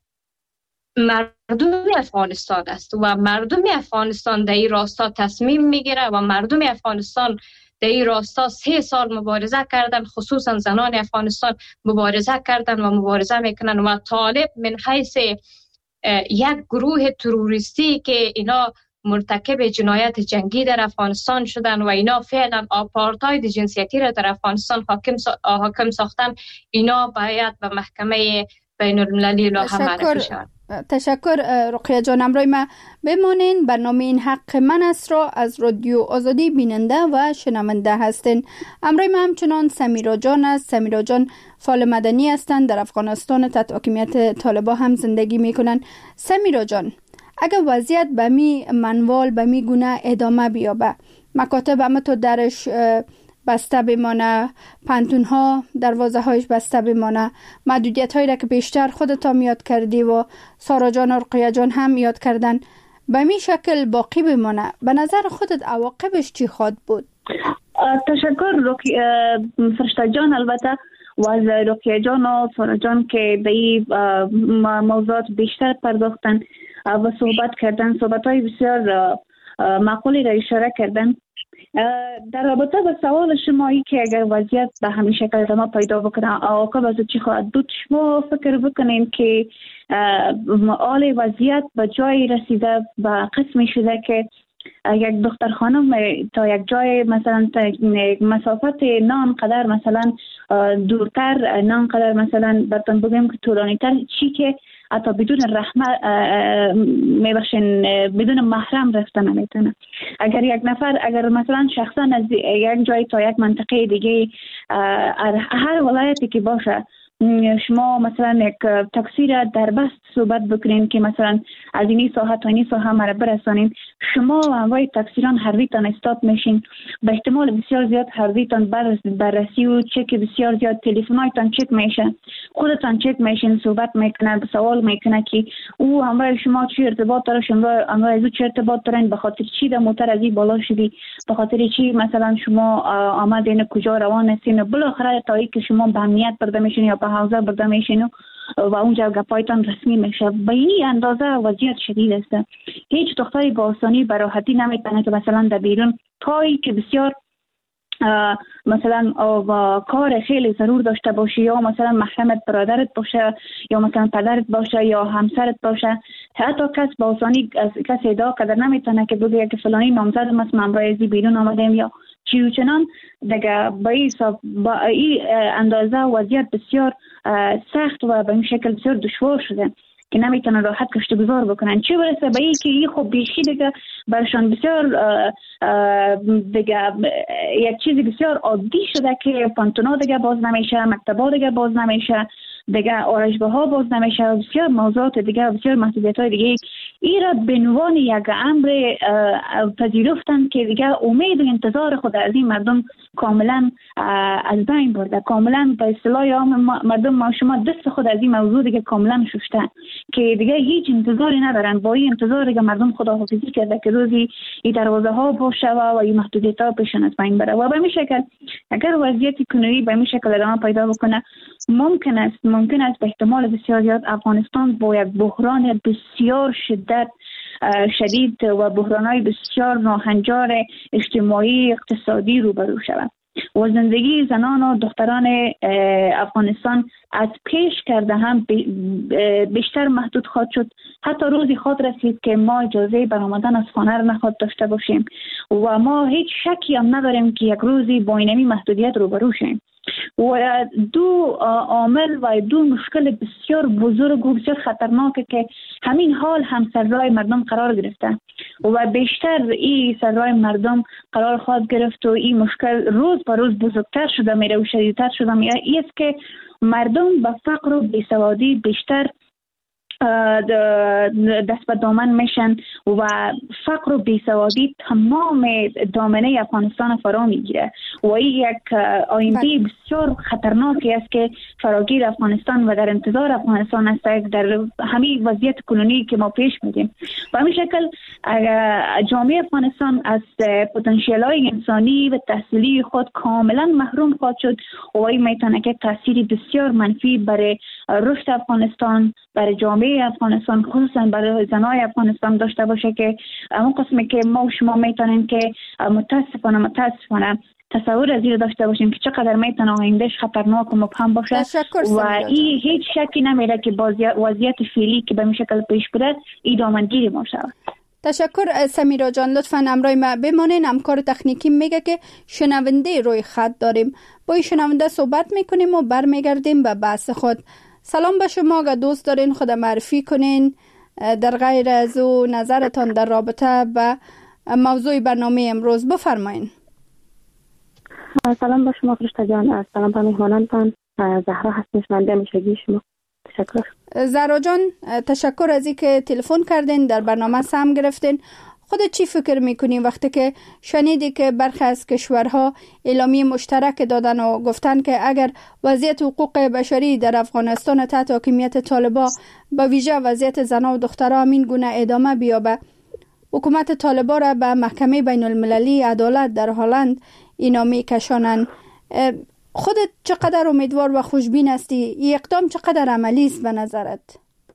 مردم افغانستان است و مردم افغانستان در این راستا تصمیم میگیره و مردم افغانستان در این راستا 3 سال مبارزه کردن، خصوصا زنان افغانستان مبارزه کردن و مبارزه میکنن و طالب من حیث یک گروه تروریستی که اینا مرتکب جنایت جنگی در افغانستان شدن و اینا فعلا آپارتاید جنسیتی را در افغانستان حاکم ساختن، اینا باید به محکمه بین المللی لاها معرفی شود. تشکر رقیه جان. امروز ما بمانین برنامه این حق من است را از رادیو آزادی بیننده و شنونده هستین. امروز ما همچنان سمیرا جان است. سمیرا جان فعال مدنی هستند، در افغانستان تحت حاکمیت طالبان هم زندگی میکنن. سمیرا جان، اگر وضعیت به می منوال به می گونه ادامه بیابه، مکاتب همه تو درش بسته بمانه، پانتون ها دروازه هایش بسته بمانه، محدودیت هایی را که بیشتر خودت هم یاد کردی و سارا جان و رقیه جان هم یاد کردن به می شکل باقی بمانه، به نظر خودت عواقبش چی خواهد بود؟ تشکر فرشته جان. البته و از رقیه جان و سارا جان که به این موضوعات بیشتر پرداختن و صحبت کردن، صحبت های بسیار معقولی را اشاره کردن. در رابطه با سوال شمایی که اگر وضعیت به همین شکل ادامه پیدا بکنه عواقب از چی خواهد بود، شما فکر بکنین که حال وضعیت به جایی رسیده، به قسمی شده که یک دختر خانم تا یک جای مثلا مسافت نان قدر مثلا دورتر، نان قدر مثلا براتون بگم که طولانی تر، چی که حتی بدون بدون محرم رفتن نمیتونه. اگر یک نفر اگر مثلا شخصا از یک جای تا یک منطقه دیگه هر ولایتی که باشه، شما مثلا یک تاکسی را در بست صحبت بکنین که مثلا از این ساحه تا این ساحه مرا برسانین، شما و همراه تاکسیران هر دویتان استاپ میشین، به احتمال بسیار زیاد هر دویتان بررسی و چک بسیار زیاد، تلفن‌هایتان چک میشه، خودتان چک میشین، صحبت میکنه، سوال میکنه که او همراه شما چی ارتباط داره، شما همراه از او چی ارتباط دارین، به خاطر چی در موتر از این بالا شدی، به خاطر چی مثلا شما آمدین، کجا روان هستین، بالاخره تا اینکه شما به امنیت برده میشین یا به حوزه برده میشین و اونجا گپایتان رسمی میشه. به این اندازه وضعیت شدید است. هیچ دختری با آسانی به راحتی نمیتونه که مثلا در بیرون تایی که بسیار مثلا کار خیلی ضرور داشته باشی، یا مثلا محرمت برادرت باشه، یا مثلا پدرت باشه، یا همسرت باشه، حتی کس با آسانی از کسی ادعا کردن نمیتونه که بگه که فلانی نامزدم است، من برای بیرون آمدم یا چی و چنان. دیگه با این اندازه وضعیت بسیار سخت و به این شکل بسیار دشوار شده که نمیتونن راحت کشت گذار بکنن، چه برسه به این که این خب بیشی دیگه برشان بسیار دیگه یک چیز بسیار عادی شده که پانتونا دیگه باز نمیشه، مکتبا دیگه باز نمیشه، دیگه آرایشگاه ها باز نمیشه، بسیار موضوعات دیگه، بسیار محدودیت های دیگه. این را به عنوان یک امر پذیرفتن که دیگه امید و انتظار خود از این مردم کاملا از بین برده، کاملا به اصطلاح مردم ما شما دست خود از این موضوع دیگه کاملا شستن که دیگه هیچ انتظاری ندارن. با این انتظار دیگه مردم خداحافظی کرده که روزی این دروازه ها باشه و این محدودیت ها پیشن از بین بره. و به این شکل اگر وضعیت کنونی به این شکل ادامه پیدا بکنه، ممکن است به احتمال بسیار زیاد افغانستان با یک بحران بسیار شدید و بحران‌های بسیار ناهنجار اجتماعی اقتصادی روبرو شود و زندگی زنان و دختران افغانستان از پیش کرده هم بیشتر محدود خواهد شد. حتی روزی خواهد رسید که ما اجازه برآمدن از خانه را نخواهد داشته باشیم و ما هیچ شکی هم نداریم که یک روزی با اینمی محدودیت روبرو شیم. و دو عامل و دو مشکل بسیار بزرگ و بسیار خطرناکه که همین حال هم سر راه مردم قرار گرفته و بیشتر این سر راه مردم قرار خواهد گرفت و این مشکل روز به روز بزرگتر شده میره و شدیدتر شده میره. این است که مردم به فقر و بیسوادی بیشتر دست به دامن میشن و فقر و بیسوادی تمام دامنه افغانستان فرا میگیره و این یک آینده بسیار خطرناکی است که فراگیر افغانستان و در انتظار افغانستان است در همین وضعیت کنونی که ما پیش میدیم. و همین شکل جامعه افغانستان از پتانسیل های انسانی و تحصیلی خود کاملا محروم خواهد شد و این میتونه که تاثیری بسیار منفی برای رشد افغانستان، برای جامعه افغانستان، خصوصا برای زنای افغانستان داشته باشه که اون قسمی که ما و شما میتونیم که متاسفانه تصور از این داشته باشیم که چقدر میتونه آیندهش خطرناک و مبهم باشه و این هیچ شکی نمیره که با وضعیت فعلی که به این شکل پیش بره این دامنگیری ما شود. تشکر سمیرا جان، لطفاً همراه ما بمانین. همکار تکنیکی میگه که شنونده روی خط داریم، با این شنونده صحبت میکنیم و برمیگردیم به بحث خود. سلام به شما، اگه دوست دارین خود معرفی کنین در غیر از او نظرتان در رابطه به موضوع برنامه امروز بفرمایین. سلام به شما فرشته جان، سلام به مهمانانتان. زهرا هستم، شنونده همیشگی شما. تشکر. زهرا جان، تشکر از اینکه تلفن کردین، در برنامه سهم گرفتین. خودت چی فکر میکنین وقتی که شنیدی که برخی از کشورها اعلامیه مشترک دادن و گفتن که اگر وضعیت حقوق بشری در افغانستان تحت حاکمیت طالبان به ویژه وضعیت زنان و دختران این گونه ادامه بیابه، حکومت طالبان را به محکمه بین المللی عدالت در هلند اعلامیه کشانند، خودت چقدر امیدوار و خوشبین هستی؟ این اقدام چقدر عملی است به نظرت؟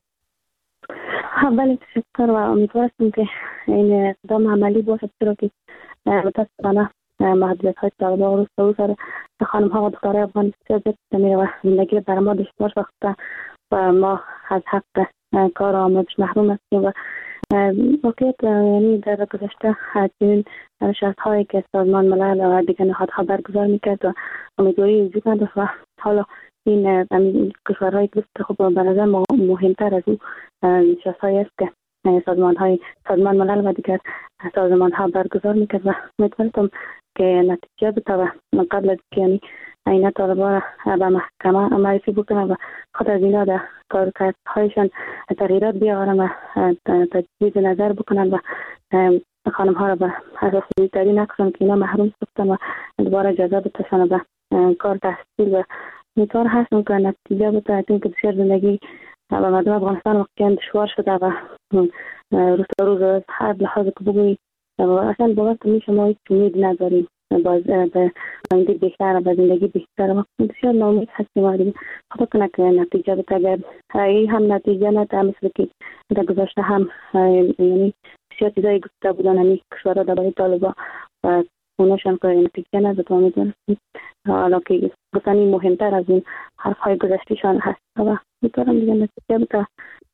بله تشکر و امیدوار هستم که این اقدام عملی باشد، چرا که متاسفانه محدودیت های طالبان روز به روز خانم ها و دخترای افغان بسیار زیاد میره و زندگی بر ما دشوار ساخته و ما از حق کار و آموزش محروم هستیم و واقعیت یعنی در گذشته چنین نشست‌هایی که سازمان ملل و دیگر نهادها برگزار می‌کرد و امیدواری وجود نداشت و حالا این کشورهای دوست خب به نظر مهمتر از او نشست‌هایی است که سازمان ملل و دیگر سازمان‌ها برگزار می‌کرد و امیدوارم که نتیجه بتابه قبل از که یعنی اینا طالبان به محکمه معرفی بکنن و خود از اینا در کارکردهایشان تغییرات بیاورن و تجدید نظر بکنن و خانم ها را به اساس دیگری نکنن که اینا محروم ساختن و دوباره اجازه بتشن به کار تحصیل و امیدوار هستم که نتیجه بتابه که بسیار زندگی و مردم افغانستان واقعا دشوار شده و روز تا روز هر لحاظ که بگویی اصلا باور میشه ما هیچ امید نداریم به آینده بهتر و زندگی بهتر و بسیار ناامید هستیم و دیگه خدا کنه که نتیجه بده. اگر این هم نتیجه نده مثل که در گذشته هم یعنی بسیار چیزایی گفته بودن همین کشورها درباره طالبان و اوناشان که نتیجه نده تو امیدوارم حالا که گفتن این مهمتر از این حرفهای گذشتهشان هست و امیدوارم دیگه نتیجه بده.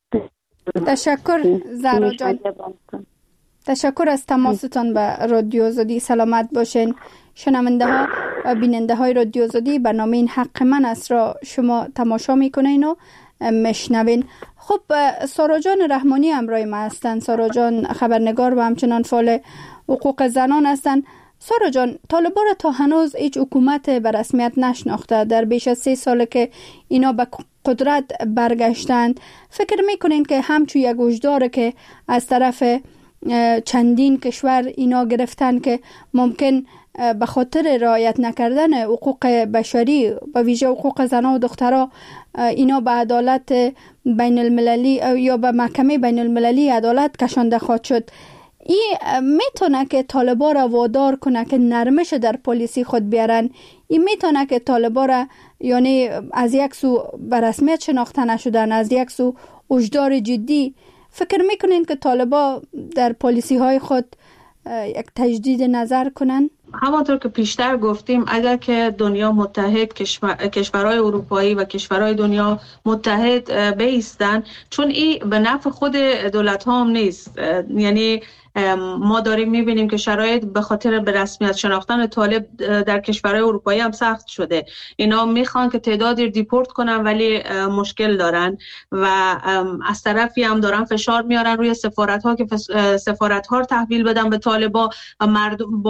تشکر زهرا جان، تشکر از تماستان به رادیو آزادی. سلامت باشین. شنونده ها و بیننده های رادیو آزادی، برنامه این حق من است را شما تماشا میکنین و مشنوین. خب سارا جان رحمانی همراه ما هستن. سارا جان خبرنگار و همچنان فعال حقوق زنان هستن. سارا جان، طالبان را تا هنوز هیچ حکومت به رسمیت نشناخته. در بیش از 3 ساله که اینا به قدرت برگشتند، فکر میکنین که همچون یک هشدار که از طرف چندین کشور اینا گرفتن که ممکن به خاطر رعایت نکردن حقوق بشری و ویژه حقوق زنان و دخترها اینا به عدالت بین المللی یا به محکمه بین المللی عدالت کشانده خواهد شد، این میتونه که طالبان را وادار کنه که نرمش در پالیسی خود بیارن؟ این میتونه که طالبان را یعنی از یک سو به رسمیت شناخته نشدن، از یک سو هشدار جدی؟ فکر میکنین که طالبان در پالیسی های خود یک تجدید نظر کنن؟ همانطور که پیشتر گفتیم، اگر که دنیا متحد، کشورهای اروپایی و کشورهای دنیا متحد بایستن، چون این به نفع خود دولت ها هم نیست. یعنی ما داریم میبینیم که شرایط به خاطر به رسمیت شناختن طالب در کشورهای اروپایی هم سخت شده. اینا میخوان که تعدادی دیپورت کنن ولی مشکل دارن و از طرفی هم دارن فشار میارن روی سفارت ها که سفارت ها رو تحویل بدن به طالبان و مردم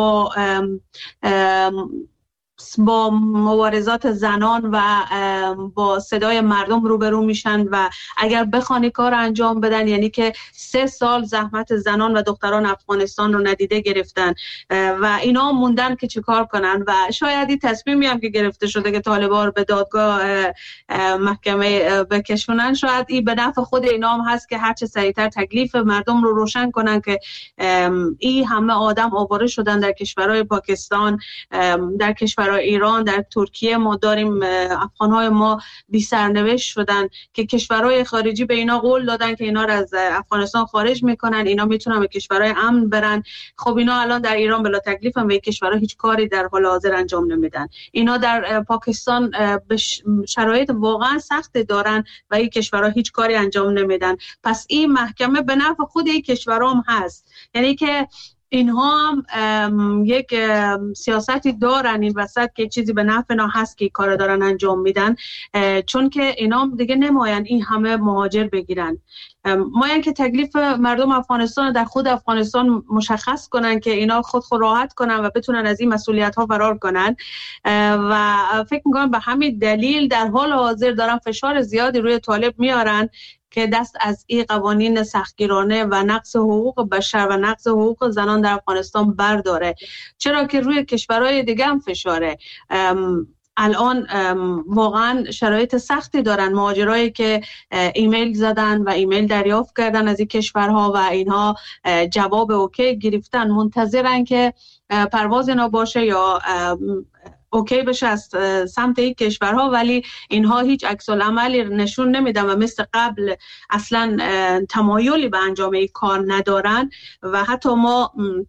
با مبارزات زنان و با صدای مردم روبرو میشن و اگر بخوانی کار انجام بدن، یعنی که 3 سال زحمت زنان و دختران افغانستان رو ندیده گرفتن و اینا موندن که چه کار کنن و شاید این تصمیمی هم که گرفته شده که طالبان رو به دادگاه محکمه بکشونن، شاید این به نفع خود اینا هم هست که هرچه سریعتر تکلیف مردم رو روشن کنن که این همه آدم آواره شدن در کشورهای پاکستان، در کشورهای ایران، در ترکیه ما داریم افغانهای ما بی سرنوشت شدن که کشورهای خارجی به اینا قول دادن که اینا رو از افغانستان خارج میکنن، اینا میتونن به کشورهای امن برن. خب اینا الان در ایران بلا تکلیفن و این کشورها هیچ کاری در حال حاضر انجام نمیدن. اینا در پاکستان شرایط واقعا سخت دارن و این کشورها هیچ کاری انجام نمیدن. پس این محکمه به نفع خود این کشورها هم هست، یعنی که اینها هم یک سیاستی دارن این وسط که چیزی به نفع اینا هست که کار دارن انجام میدن، چون که اینا دیگه نماین این همه مهاجر بگیرن. ما که تکلیف مردم افغانستان در خود افغانستان مشخص کنن که اینا خود راحت کنن و بتونن از این مسئولیت ها فرار کنن و فکر میکنم به همین دلیل در حال حاضر دارن فشار زیادی روی طالب میارن که دست از این قوانین سختگیرانه و نقض حقوق بشر و نقض حقوق زنان در افغانستان برداره، چرا که روی کشورهای دیگه هم فشاره. الان واقعا شرایط سختی دارن مهاجرایی که ایمیل زدن و ایمیل دریافت کردن از این کشورها و اینها جواب اوکی گرفتن، منتظرن که پرواز اینا باشه یا اوکی بشه از سمت این کشورها، ولی اینها هیچ عکس العملی نشون نمیدن و مثل قبل اصلا تمایلی به انجام این کار ندارن. و حتی ما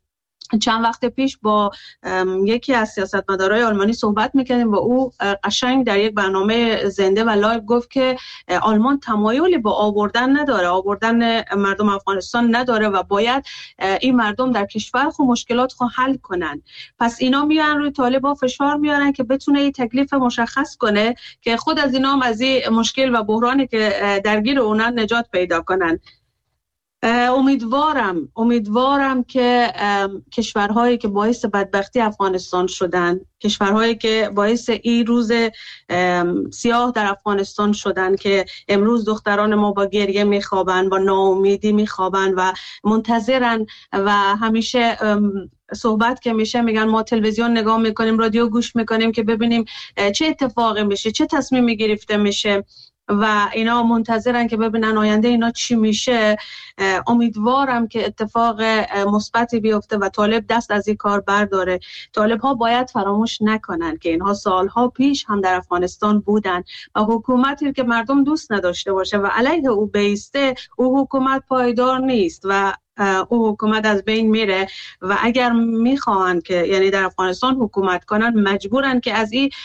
چند وقت پیش با یکی از سیاستمدارای آلمانی صحبت میکردیم و او قشنگ در یک برنامه زنده و لایو گفت که آلمان تمایلی با آوردن نداره، آوردن مردم افغانستان نداره و باید این مردم در کشور خود مشکلات خود حل کنن. پس اینا میان روی طالبان فشار میارن که بتونه این تکلیف مشخص کنه که خود از اینا هم از این مشکل و بحرانی که درگیر اونن نجات پیدا کنن. امیدوارم که کشورهایی که باعث بدبختی افغانستان شدن، کشورهایی که باعث این روز سیاه در افغانستان شدن که امروز دختران ما با گریه میخوابن، با ناامیدی میخوابن و منتظرن و همیشه صحبت که میشه میگن ما تلویزیون نگاه میکنیم، رادیو گوش میکنیم که ببینیم چه اتفاقی میشه، چه تصمیمی گرفته میشه و اینا منتظرن که ببینن آینده اینا چی میشه. امیدوارم که اتفاق مثبتی بیفته و طالب دست از این کار برداره. طالب ها باید فراموش نکنن که اینها سالها پیش هم در افغانستان بودن و حکومتی که مردم دوست نداشته باشه و علیه او بیسته، او حکومت پایدار نیست و او حکومت از بین میره و اگر میخوان که یعنی در افغانستان حکومت کنن مجبورن که از این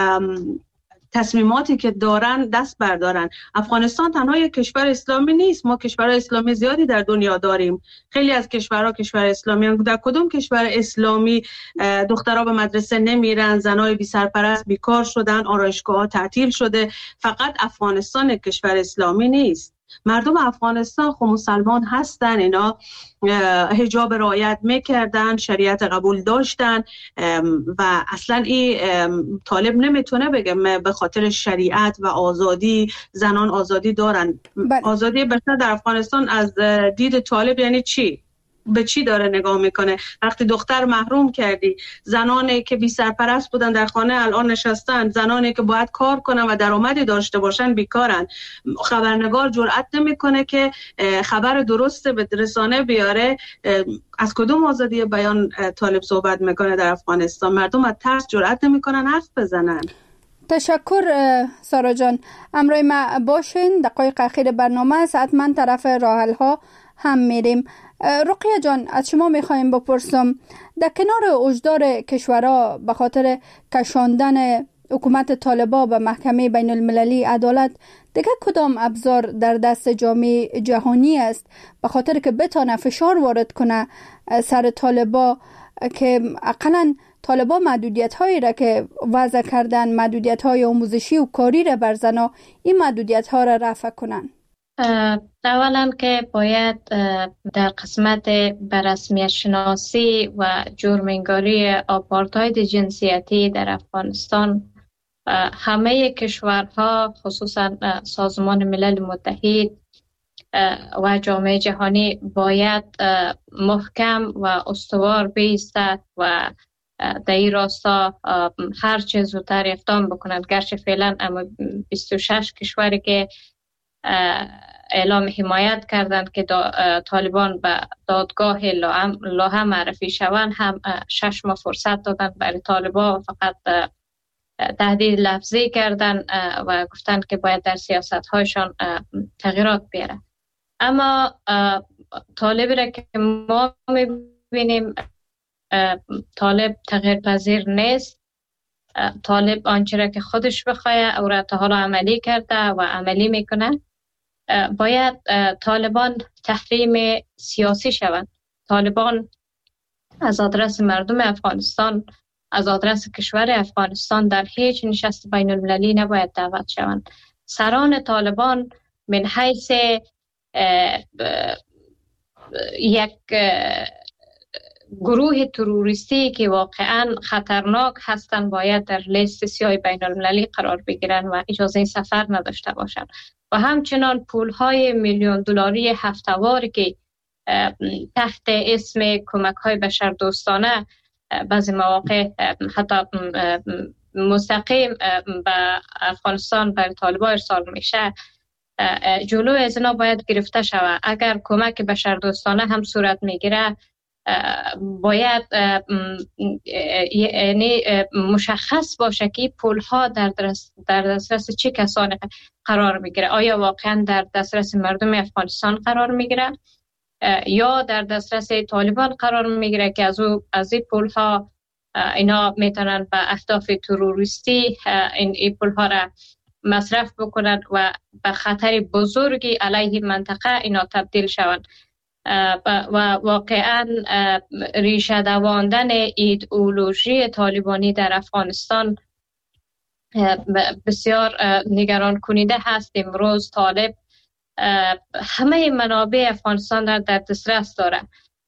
تصمیماتی که دارن دست بردارن. افغانستان تنها یک کشور اسلامی نیست، ما کشورهای اسلامی زیادی در دنیا داریم. خیلی از کشورها کشور اسلامی هستند. در کدوم کشور اسلامی دخترها به مدرسه نمیرن، زنای بی سرپرست بیکار شدن، آرایشگاه‌ها تعطیل شده؟ فقط افغانستان یک کشور اسلامی نیست. مردم افغانستان خود مسلمان هستن، اینا حجاب رعایت میکردن، شریعت قبول داشتن و اصلا این طالب نمیتونه بگه به خاطر شریعت و آزادی زنان آزادی دارن. آزادی بشر در افغانستان از دید طالب یعنی چی؟ به چی داره نگاه میکنه؟ وقتی دختر محروم کردی، زنانی که بی سرپرست بودن در خانه الان نشستن، زنانی که باید کار کنن و درآمدی داشته باشن بیکارن. خبرنگار جرئت نمیکنه که خبر درست به رسانه بیاره. از کدوم آزادی بیان طالب صحبت میکنه در افغانستان؟ مردم از ترس جرئت نمیکنن حرف بزنن. تشکر سارا جان. امروز ما باشین. دقایق اخیر برنامه است، حتما طرف راه حل ها هم میریم. رقیه جان، از شما میخوایم بپرسم، در کنار اجدار کشورها به خاطر کشاندن حکومت طالبان به محکمه بین المللی عدالت، دیگه کدام ابزار در دست جامعه جهانی است به خاطر که بتانه فشار وارد کنه سر طالبان که اقلا طالبان محدودیت هایی را که وضع کردن، محدودیت های آموزشی و کاری را بر زنا، این محدودیت ها را رفع کنن؟ اولا که باید در قسمت بررسمیت شناسی و جرم‌انگاری آپارتاید جنسیتی در افغانستان همه کشورها خصوصا سازمان ملل متحد و جامعه جهانی باید محکم و استوار بایستد و در این راستا هر چه زودتر اقدام بکنند. گرچه فعلا اما 26 کشوری که اعلام حمایت کردند که طالبان به دادگاه لاهه معرفی شوند، هم 6 ماه فرصت دادند برای طالبان، فقط تهدید لفظی کردند و گفتند که باید در سیاست هایشان تغییرات بیاره. اما طالبی را که ما میبینیم، طالب تغییر پذیر نیست. طالب آنچه را که خودش بخواه او را تا حالا عملی کرده و عملی میکنه. باید طالبان تحریم سیاسی شوند. طالبان از آدرس مردم افغانستان، از آدرس کشور افغانستان در هیچ نشست بین المللی نباید دعوت شوند. سران طالبان من حیث یک گروه تروریستی که واقعا خطرناک هستند باید در لیست سیاه بین المللی قرار بگیرن و اجازه سفر نداشته باشند. و همچنان پول‌های میلیون دلاری هفته‌وار که تحت اسم کمک‌های بشردوستانه بعضی مواقع حتی مستقیم به افغانستان برای طالبان ارسال میشه، جلو از اینا باید گرفته شود. اگر کمک بشردوستانه هم صورت میگیره باید یعنی مشخص باشه که پول‌ها در دسترس چه کسانی قرار میگیره. آیا واقعا در دسترس مردم افغانستان قرار میگیره یا در دسترس طالبان قرار میگیره که از این پول ها اینا میتونن به اهداف تروریستی این پول ها را مصرف بکنند و به خطر بزرگی علیه منطقه اینا تبدیل شوند و واقعا ریشه دواندن ایدئولوژی طالبانی در افغانستان بسیار نگران کننده هست. امروز طالب همه منابع افغانستان را در دسترس داره،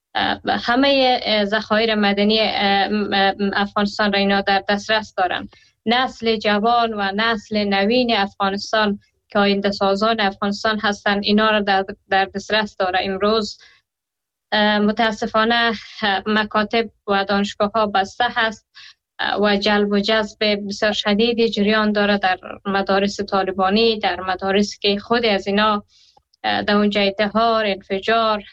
همه ذخایر مدنی افغانستان را اینا در دسترس دارن. نسل جوان و نسل نوین افغانستان که آینده سازان افغانستان هستن اینا را در دسترس داره. امروز متاسفانه مکاتب و دانشگاه ها بسته هست و جلب و جذب بسیار شدیدی جریان داره در مدارس طالبانی، در مدارس که خود از اینا در اونجا انتحار، انفجار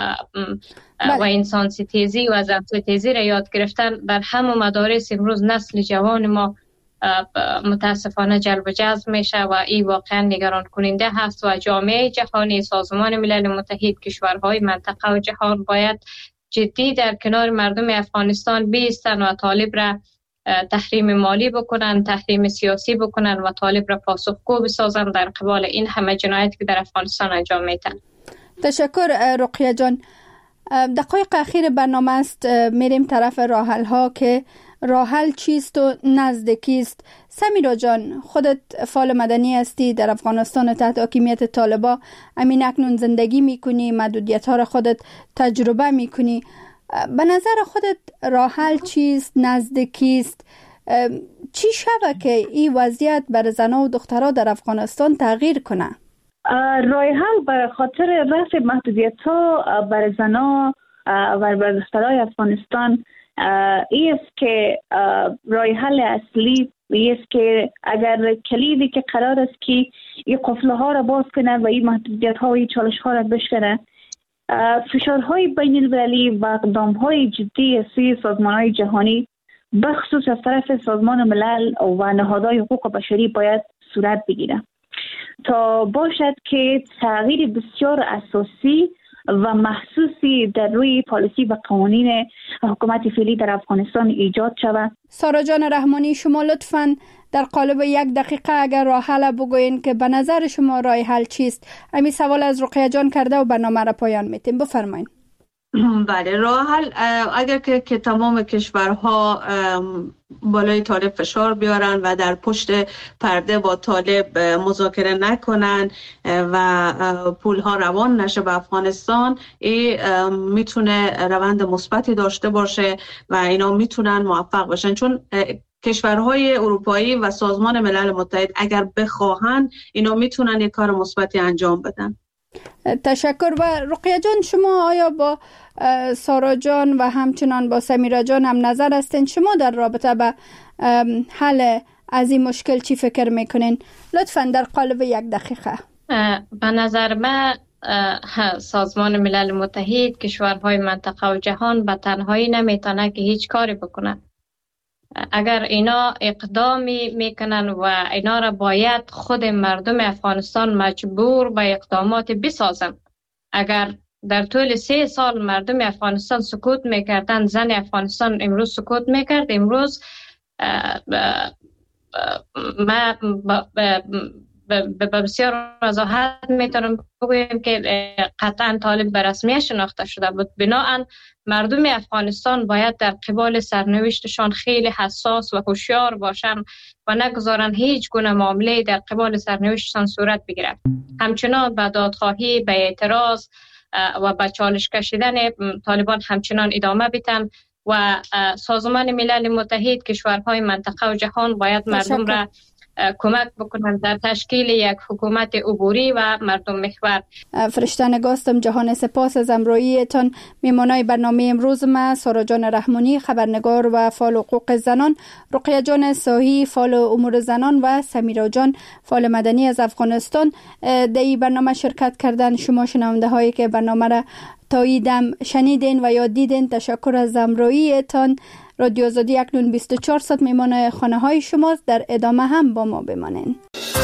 و انسان ستیزی و زن ستیزی را یاد گرفتن. در همه مدارس امروز نسل جوان ما متاسفانه جلب و جذب میشه و این واقعا نگران کننده هست و جامعه جهانی، سازمان ملل متحد، کشورهای منطقه و جهان باید جدی در کنار مردم افغانستان بیستن و طالب را تحریم مالی بکنن، تحریم سیاسی بکنن و طالب را پاسخگو بسازن در قبال این همه جنایت که در افغانستان انجام میدن. تشکر رقیه جان. دقایق اخیر برنامه است، میریم طرف راحل ها که راحل چیست و نزدیکی است. سمیرا جان، خودت فعال مدنی هستی، در افغانستان تحت حاکمیت طالبا امین اکنون زندگی میکنی، محدودیت ها را خودت تجربه میکنی. به نظر خودت راحل چیست، نزدیکی است؟ چی شود که این وضعیت بر زنها و دخترها در افغانستان تغییر کنه؟ راه حل به خاطر رفع محدودیت ها بر زنها و بر دخترهای افغانستان است که راه حل اصلی است که اگر کلیدی که قرار است که این قفله ها را باز کنه و این محدودیت ها و این چالش ها را بشکنه، فشارهای بین المللی و اقدامهای جدی از سوی سازمانهای جهانی بخصوص از طرف سازمان ملل و نهادهای حقوق بشری باید صورت بگیره تا باشد که تغییر بسیار اساسی و محسوسی در روی پالیسی و قوانین حکومت فعلی در افغانستان ایجاد شود. سارا جان رحمانی، شما لطفاً در قالب 1 دقیقه اگر راه حل بگوین که به نظر شما راه حل چیست؟ همین سوال از رقیه جان کرده و برنامه را پایان میتیم. بفرمایید. بله، راه حل اگر که تمام کشورها بالای طالب فشار بیارن و در پشت پرده با طالب مذاکره نکنن و پولها روان نشه به افغانستان، این میتونه روند مثبتی داشته باشه و اینا میتونن موفق باشن، چون کشورهای اروپایی و سازمان ملل متحد اگر بخواهن اینا میتونن یک کار مثبتی انجام بدن. تشکر. و رقیه جان، شما آیا با سارا جان و همچنان با سمیرا جان هم نظر هستین؟ شما در رابطه به حل از این مشکل چی فکر میکنین؟ لطفاً در قالب 1 دقیقه. به نظر من سازمان ملل متحد، کشورهای منطقه و جهان به تنهایی نمیتونه که هیچ کاری بکنه. اگر اینا اقدامی میکنن و اینا را باید خود مردم افغانستان مجبور به اقدامات بسازن. اگر در طول 3 سال مردم افغانستان سکوت میکردن، زن افغانستان امروز سکوت میکرد، امروز ما به بسیار وضاحت میتونم بگویم که قطعا طالب به رسمیت شناخته شده بود. بنابراین مردم افغانستان باید در قبال سرنوشتشان خیلی حساس و هوشیار باشند و نگذارن هیچ گونه معامله در قبال سرنوشتشان صورت بگیرد. همچنان به دادخواهی، به اعتراض و به چالش کشیدن طالبان همچنان ادامه بدن و سازمان ملل متحد، کشورهای منطقه و جهان باید مردم را کمک بکنن در تشکیل یک حکومت عبوری و مردم محور. فرشته نگاستم جهان، سپاس از همراهیتان. میمانای برنامه امروز ما سارا جان رحمانی، خبرنگار و فعال حقوق زنان، رقیه جان ساهی، فعال امور زنان و سمیرا جان، فعال مدنی از افغانستان در این برنامه شرکت کردن. شما شنونده هایی که برنامه را تاییدم شنیدین و یا دیدین، تشکر از همراهیتان. رادیو آزادی اکنون 24 ساعت میمان خانه های شماست. در ادامه هم با ما بمانین.